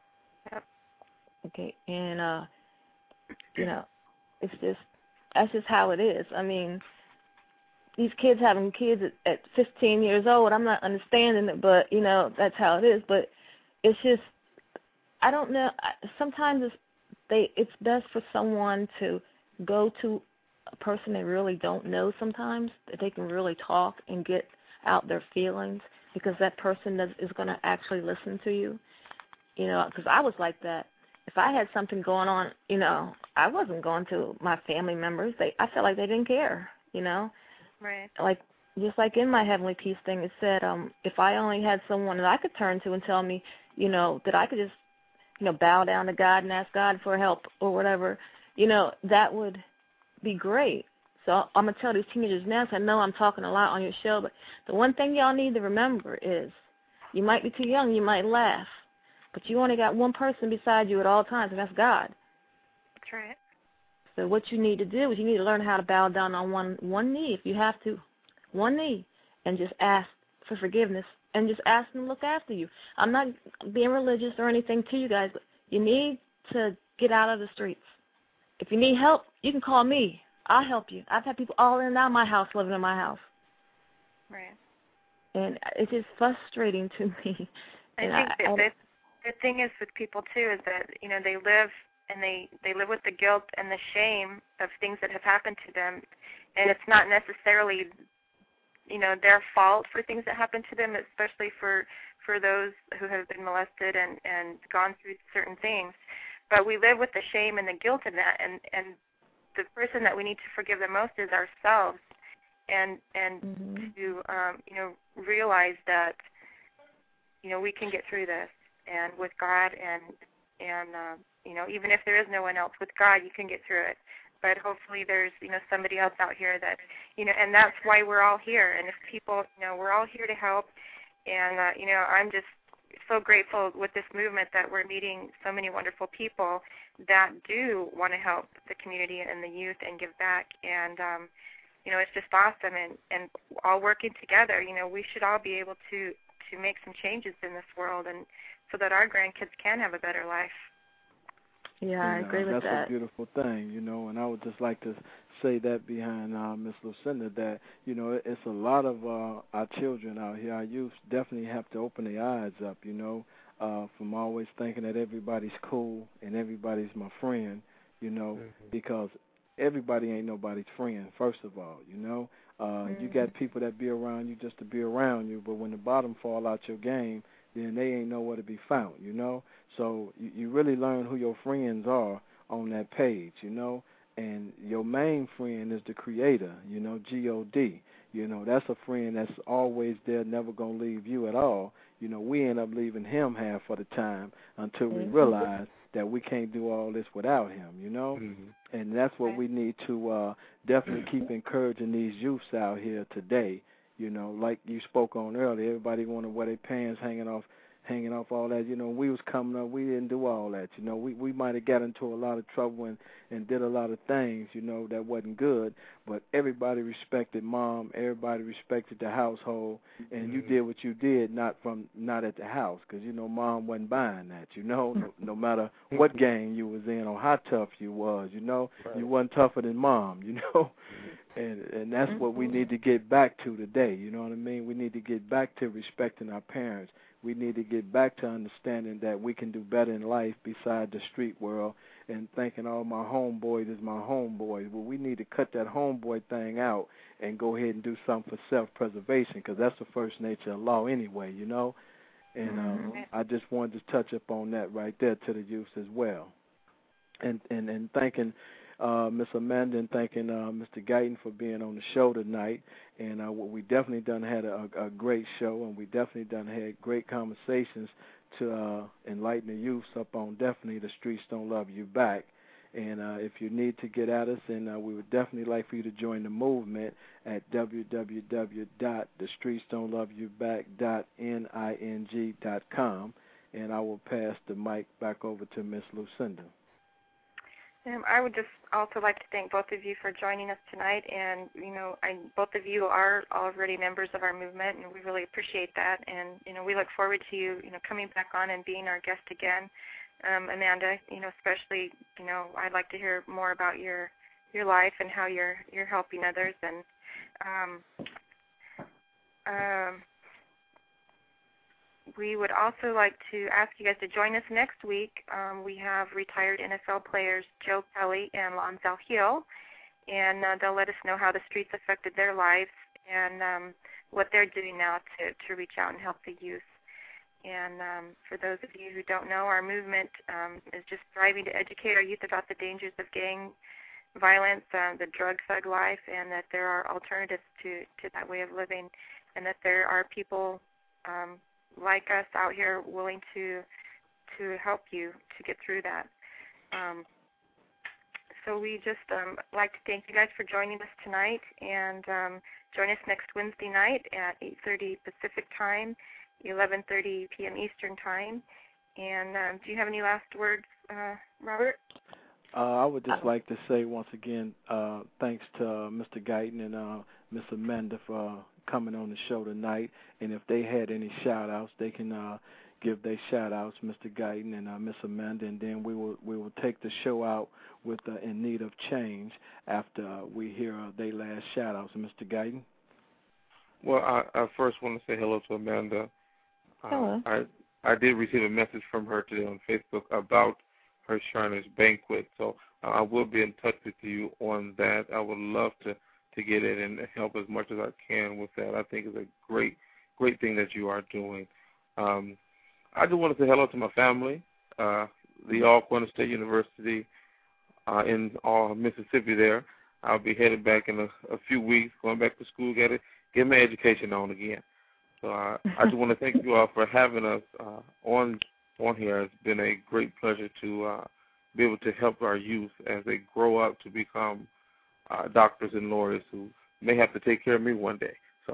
[SPEAKER 8] Okay, and, uh, you know, it's just, that's just how it is. I mean, these kids having kids at, at fifteen years old, I'm not understanding it, but, you know, that's how it is. But it's just, I don't know, sometimes it's, they, it's best for someone to go to a person they really don't know sometimes, that they can really talk and get out their feelings, because that person does, is going to actually listen to you. You know, because I was like that. If I had something going on, you know, I wasn't going to my family members. They, I felt like they didn't care, you know.
[SPEAKER 4] Right.
[SPEAKER 8] Like, just like in my Heavenly Peace thing, it said, um, if I only had someone that I could turn to and tell me, you know, that I could just, you know, bow down to God and ask God for help or whatever, you know, that would be great. So I'm going to tell these teenagers now, because I know I'm talking a lot on your show, but the one thing y'all need to remember is you might be too young, you might laugh, but you only got one person beside you at all times, and that's God.
[SPEAKER 4] That's right.
[SPEAKER 8] So what you need to do is you need to learn how to bow down on one one knee if you have to, one knee, and just ask for forgiveness and just ask them to look after you. I'm not being religious or anything to you guys, but you need to get out of the streets. If you need help, you can call me. I'll help you. I've had people all in and out of my house living in my house.
[SPEAKER 4] Right.
[SPEAKER 8] And it's just frustrating to me.
[SPEAKER 4] I
[SPEAKER 8] and
[SPEAKER 4] think
[SPEAKER 8] I,
[SPEAKER 4] that
[SPEAKER 8] I,
[SPEAKER 4] the, the thing is with people, too, is that, you know, they live and they, they live with the guilt and the shame of things that have happened to them. And it's not necessarily, you know, their fault for things that happen to them, especially for, for those who have been molested and, and gone through certain things. But we live with the shame and the guilt in that, and, and the person that we need to forgive the most is ourselves, and and mm-hmm. to um, you know, realize that, you know, we can get through this, and with God, and and uh, you know, even if there is no one else, with God you can get through it. But hopefully there's, you know, somebody else out here that, you know, and that's why we're all here. And if people, you know, we're all here to help, and uh, you know, I'm just so grateful with this movement that we're meeting so many wonderful people that do want to help the community and the youth and give back. And, um, you know, it's just awesome. And, and all working together, you know, we should all be able to, to make some changes in this world, and so that our grandkids can have a better life.
[SPEAKER 8] Yeah, I
[SPEAKER 3] and, uh,
[SPEAKER 8] agree with
[SPEAKER 3] that's
[SPEAKER 8] that.
[SPEAKER 3] That's a beautiful thing, you know, and I would just like to say that behind uh, Miss Lucinda, that, you know, it's a lot of uh, our children out here, our youth definitely have to open their eyes up, you know, uh, from always thinking that everybody's cool and everybody's my friend, you know, mm-hmm. because everybody ain't nobody's friend, first of all, you know. Uh, mm-hmm. You got people that be around you just to be around you, but when the bottom fall out your game, then they ain't nowhere to be found, you know. So you, you really learn who your friends are on that page, you know. And your main friend is the Creator, you know, G O D. You know, that's a friend that's always there, never going to leave you at all. You know, we end up leaving him half of the time until we mm-hmm. realize that we can't do all this without him, you know. Mm-hmm. And that's what we need to uh, definitely keep encouraging these youths out here today, You know, like you spoke on earlier, everybody want to wear their pants hanging off, hanging off all that. You know, when we was coming up, we didn't do all that. You know, we we might have got into a lot of trouble and and did a lot of things, you know, that wasn't good. But everybody respected mom. Everybody respected the household, and mm-hmm. you did what you did, not from not at the house, because you know mom wasn't buying that. You know, no, no matter what gang you was in or how tough you was, you know, right. you wasn't tougher than mom. You know. And and that's what we need to get back to today, you know what I mean? We need to get back to respecting our parents. We need to get back to understanding that we can do better in life beside the street world and thinking, oh, my homeboy is my homeboy. Well, we need to cut that homeboy thing out and go ahead and do something for self-preservation, because that's the first nature of law anyway, you know? And mm-hmm. um, I just wanted to touch up on that right there to the youth as well. And, and, and thanking... Uh, Miss Amanda, and thanking uh, Mister Guyton for being on the show tonight. And uh, we definitely done had a, a great show, and we definitely done had great conversations to uh, enlighten the youth up on definitely The Streets Don't Love You Back. And uh, if you need to get at us, and uh, we would definitely like for you to join the movement at w w w dot the streets don't love you back dot ning dot com. And I will pass the mic back over to Miss Lucinda.
[SPEAKER 4] Um, I would just also like to thank both of you for joining us tonight, and you know, I, both of you are already members of our movement, and we really appreciate that. And you know, we look forward to you, you know, coming back on and being our guest again, um, Amanda. You know, especially, you know, I'd like to hear more about your your life and how you're you're helping others. And um, um, we would also like to ask you guys to join us next week. Um, we have retired N F L players Joe Kelly and Lonzel Hill, and uh, they'll let us know how the streets affected their lives and um, what they're doing now to, to reach out and help the youth. And um, for those of you who don't know, our movement um, is just striving to educate our youth about the dangers of gang violence, uh, the drug thug life, and that there are alternatives to, to that way of living, and that there are people um, like us out here willing to to help you to get through that. Um, so we just um, like to thank you guys for joining us tonight, and um, join us next Wednesday night at eight thirty Pacific Time, eleven thirty p.m. Eastern Time. And um, do you have any last words, uh, Robert?
[SPEAKER 3] Uh, I would just like to say once again, uh, thanks to uh, Mister Guyton and uh, Miss Amanda for uh, coming on the show tonight. And if they had any shout-outs, they can uh, give their shout-outs, Mister Guyton and uh, Miss Amanda, and then we will we will take the show out with uh, In Need of Change after uh, we hear uh, their last shout-outs. Mister Guyton?
[SPEAKER 5] Well, I, I first want to say hello to Amanda.
[SPEAKER 8] Hello.
[SPEAKER 5] Uh, I, I did receive a message from her today on Facebook about her Shriners Banquet, so uh, I will be in touch with you on that. I would love to, to get in and help as much as I can with that. I think it's a great, great thing that you are doing. Um, I just want to say hello to my family, uh, the Alcorn State University uh, in uh, Mississippi there. I'll be headed back in a, a few weeks, going back to school, get it, get my education on again. So uh, I just want to thank you all for having us uh, on on here. It's been a great pleasure to uh, be able to help our youth as they grow up to become uh, doctors and lawyers who may have to take care of me one day. So,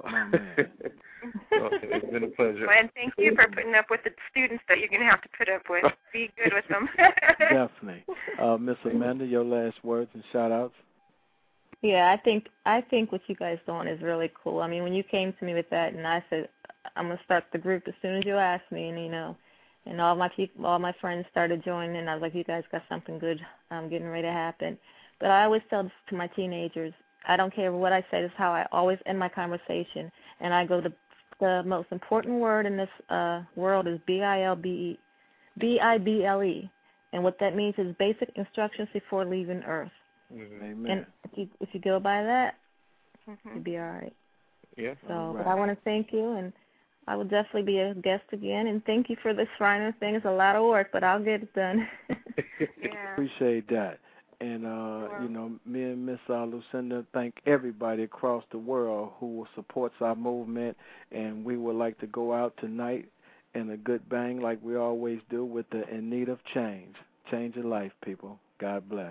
[SPEAKER 5] so it's been a pleasure.
[SPEAKER 4] Well, and thank you for putting up with the students that you're going to have to put up with. Be good with them.
[SPEAKER 3] Definitely. Uh, Miss Amanda, your last words and shout-outs?
[SPEAKER 8] Yeah, I think I think what you guys doing is really cool. I mean, when you came to me with that, and I said I'm gonna start the group as soon as you asked me, and you know, and all my people, all my friends started joining, and I was like, you guys got something good um, getting ready to happen. But I always tell this to my teenagers. I don't care what I say. This is how I always end my conversation, and I go to the most important word in this uh, world is B I L B E, B I B L E, and what that means is basic instructions before leaving Earth.
[SPEAKER 3] Amen.
[SPEAKER 8] And if you, if you go by that,
[SPEAKER 4] mm-hmm.
[SPEAKER 8] you'll be all right.
[SPEAKER 5] Yeah.
[SPEAKER 8] So,
[SPEAKER 3] all right.
[SPEAKER 8] But I want to thank you, and I will definitely be a guest again. And thank you for this Shriner thing. It's a lot of work, but I'll get it done.
[SPEAKER 4] Yeah.
[SPEAKER 3] Appreciate that. And, uh, you know, me and Miss uh, Lucinda thank everybody across the world who supports our movement. And we would like to go out tonight in a good bang like we always do with the In Need of Change. Change your life, people. God bless.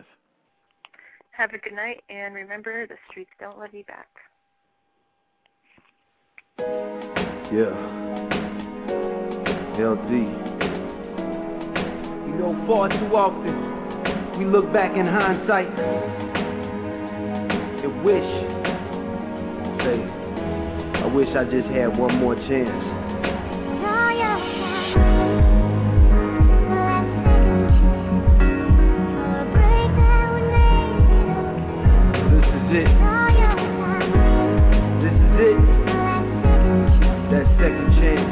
[SPEAKER 4] Have a good night, and remember, the streets don't love you back.
[SPEAKER 7] Yeah. L D.
[SPEAKER 9] You know, far too often, we look back in hindsight and wish,
[SPEAKER 7] say, I wish I just had one more chance. This is it. This is it. That second chance.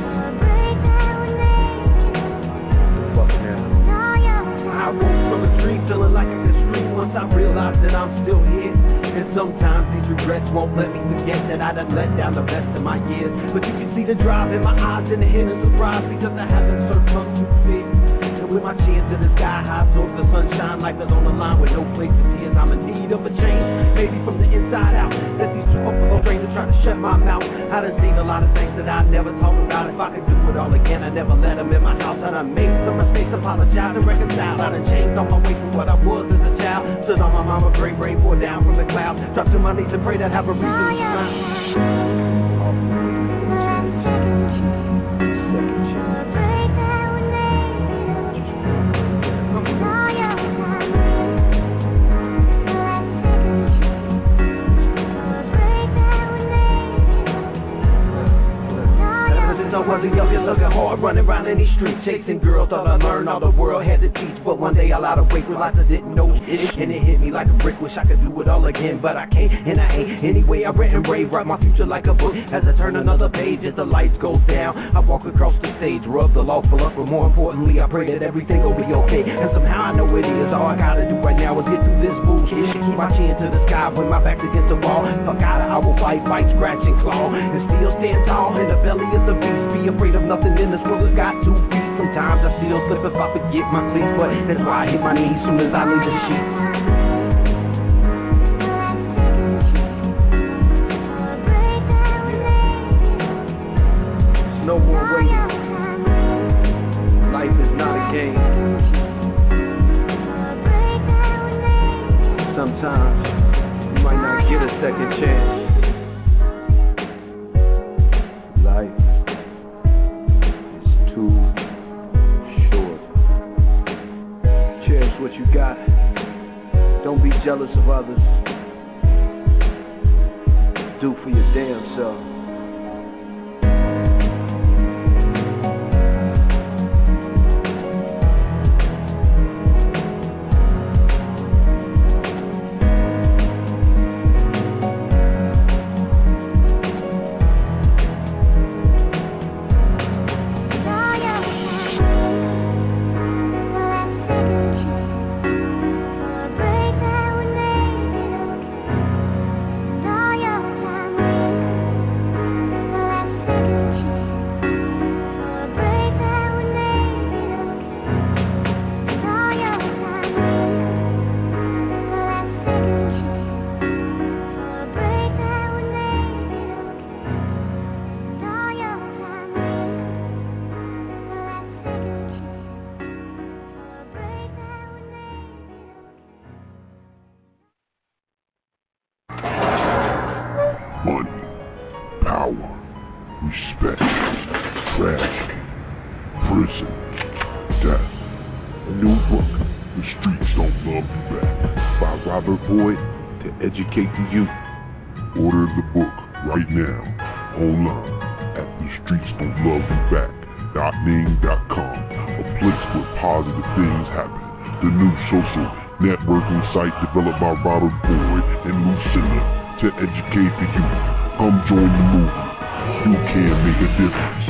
[SPEAKER 7] Fuck now. I woke from a dream feeling like I could scream once I realized that I'm still here. And sometimes these regrets won't let me forget that I done let down the best of my years. But you can see the drive in my eyes and the hint of surprise because I haven't searched from too fear. And with my chin to the sky high towards the sunshine, life is on the line with no place for tears. I'm in need of a change, maybe from the inside out. That these two buffalo strangers try to shut my mouth. I done seen a lot of things that I never talk about. If I could do it all again, I never let them in my house. I done made some mistakes, apologize and reconcile. I done changed on my way from what I was as a child. Stood on my mama grave, rain pour down from the clouds. Drop to my knees and pray that I have a reason to smile. I wasn't young and looking hard, running around in these streets, chasing girls. Thought I learned all the world had to teach, but one day I lied awake, realized I didn't know it, and it hit me like a brick. Wish I could do it all again, but I can't, and I ain't. Anyway, I read and rave, write my future like a book. As I turn another page, as the lights go down, I walk across the stage, rub the lawful up, but more importantly, I pray that everything will be okay. And somehow I know it is. All I gotta do right now is get through this bullshit. Keep my chin to the sky when my back's against the wall. Fuck out, I will fight, fight, scratch and claw, and still stand tall. In the belly is the beast. Be afraid of nothing in this world has got two feet. Sometimes I still slip if I forget my cleats, but that's why I hit my knees soon as I leave the sheets. There's no more waiting. Life is not a game. Sometimes you might not get a second chance. Life is too short. Cherish what you got. Don't be jealous of others. Do for your damn self. Educating you. Order the book right now online at the streets don't love you back dot ning dot com, a place where positive things happen. The new social networking site developed by Robert Boyd and Lucinda to educate the youth. Come join the movement. You can make a difference.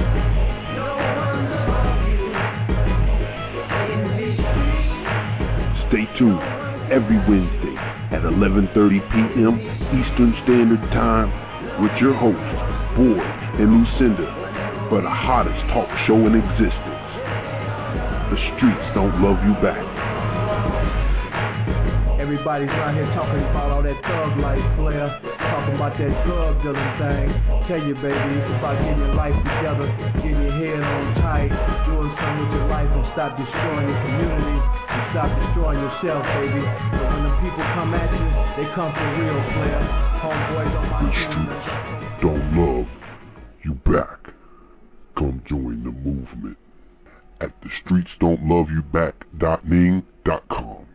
[SPEAKER 7] Stay tuned every Wednesday at eleven thirty p.m. Eastern Standard Time with your hosts, Boyd and Lucinda, for the hottest talk show in existence. The streets don't love you back.
[SPEAKER 6] Everybody's out here talking about all that thug life, player. Talking about that drug dealing thing. Tell you, baby, it's about getting your life together, getting your head on tight, doing something with your life and stop destroying your community and stop destroying yourself, baby. But when the people come at you, they come for real, player. Homeboys on my
[SPEAKER 2] The streets don't love you
[SPEAKER 10] back. Come join the movement at the streets don't love you back dot ning dot com.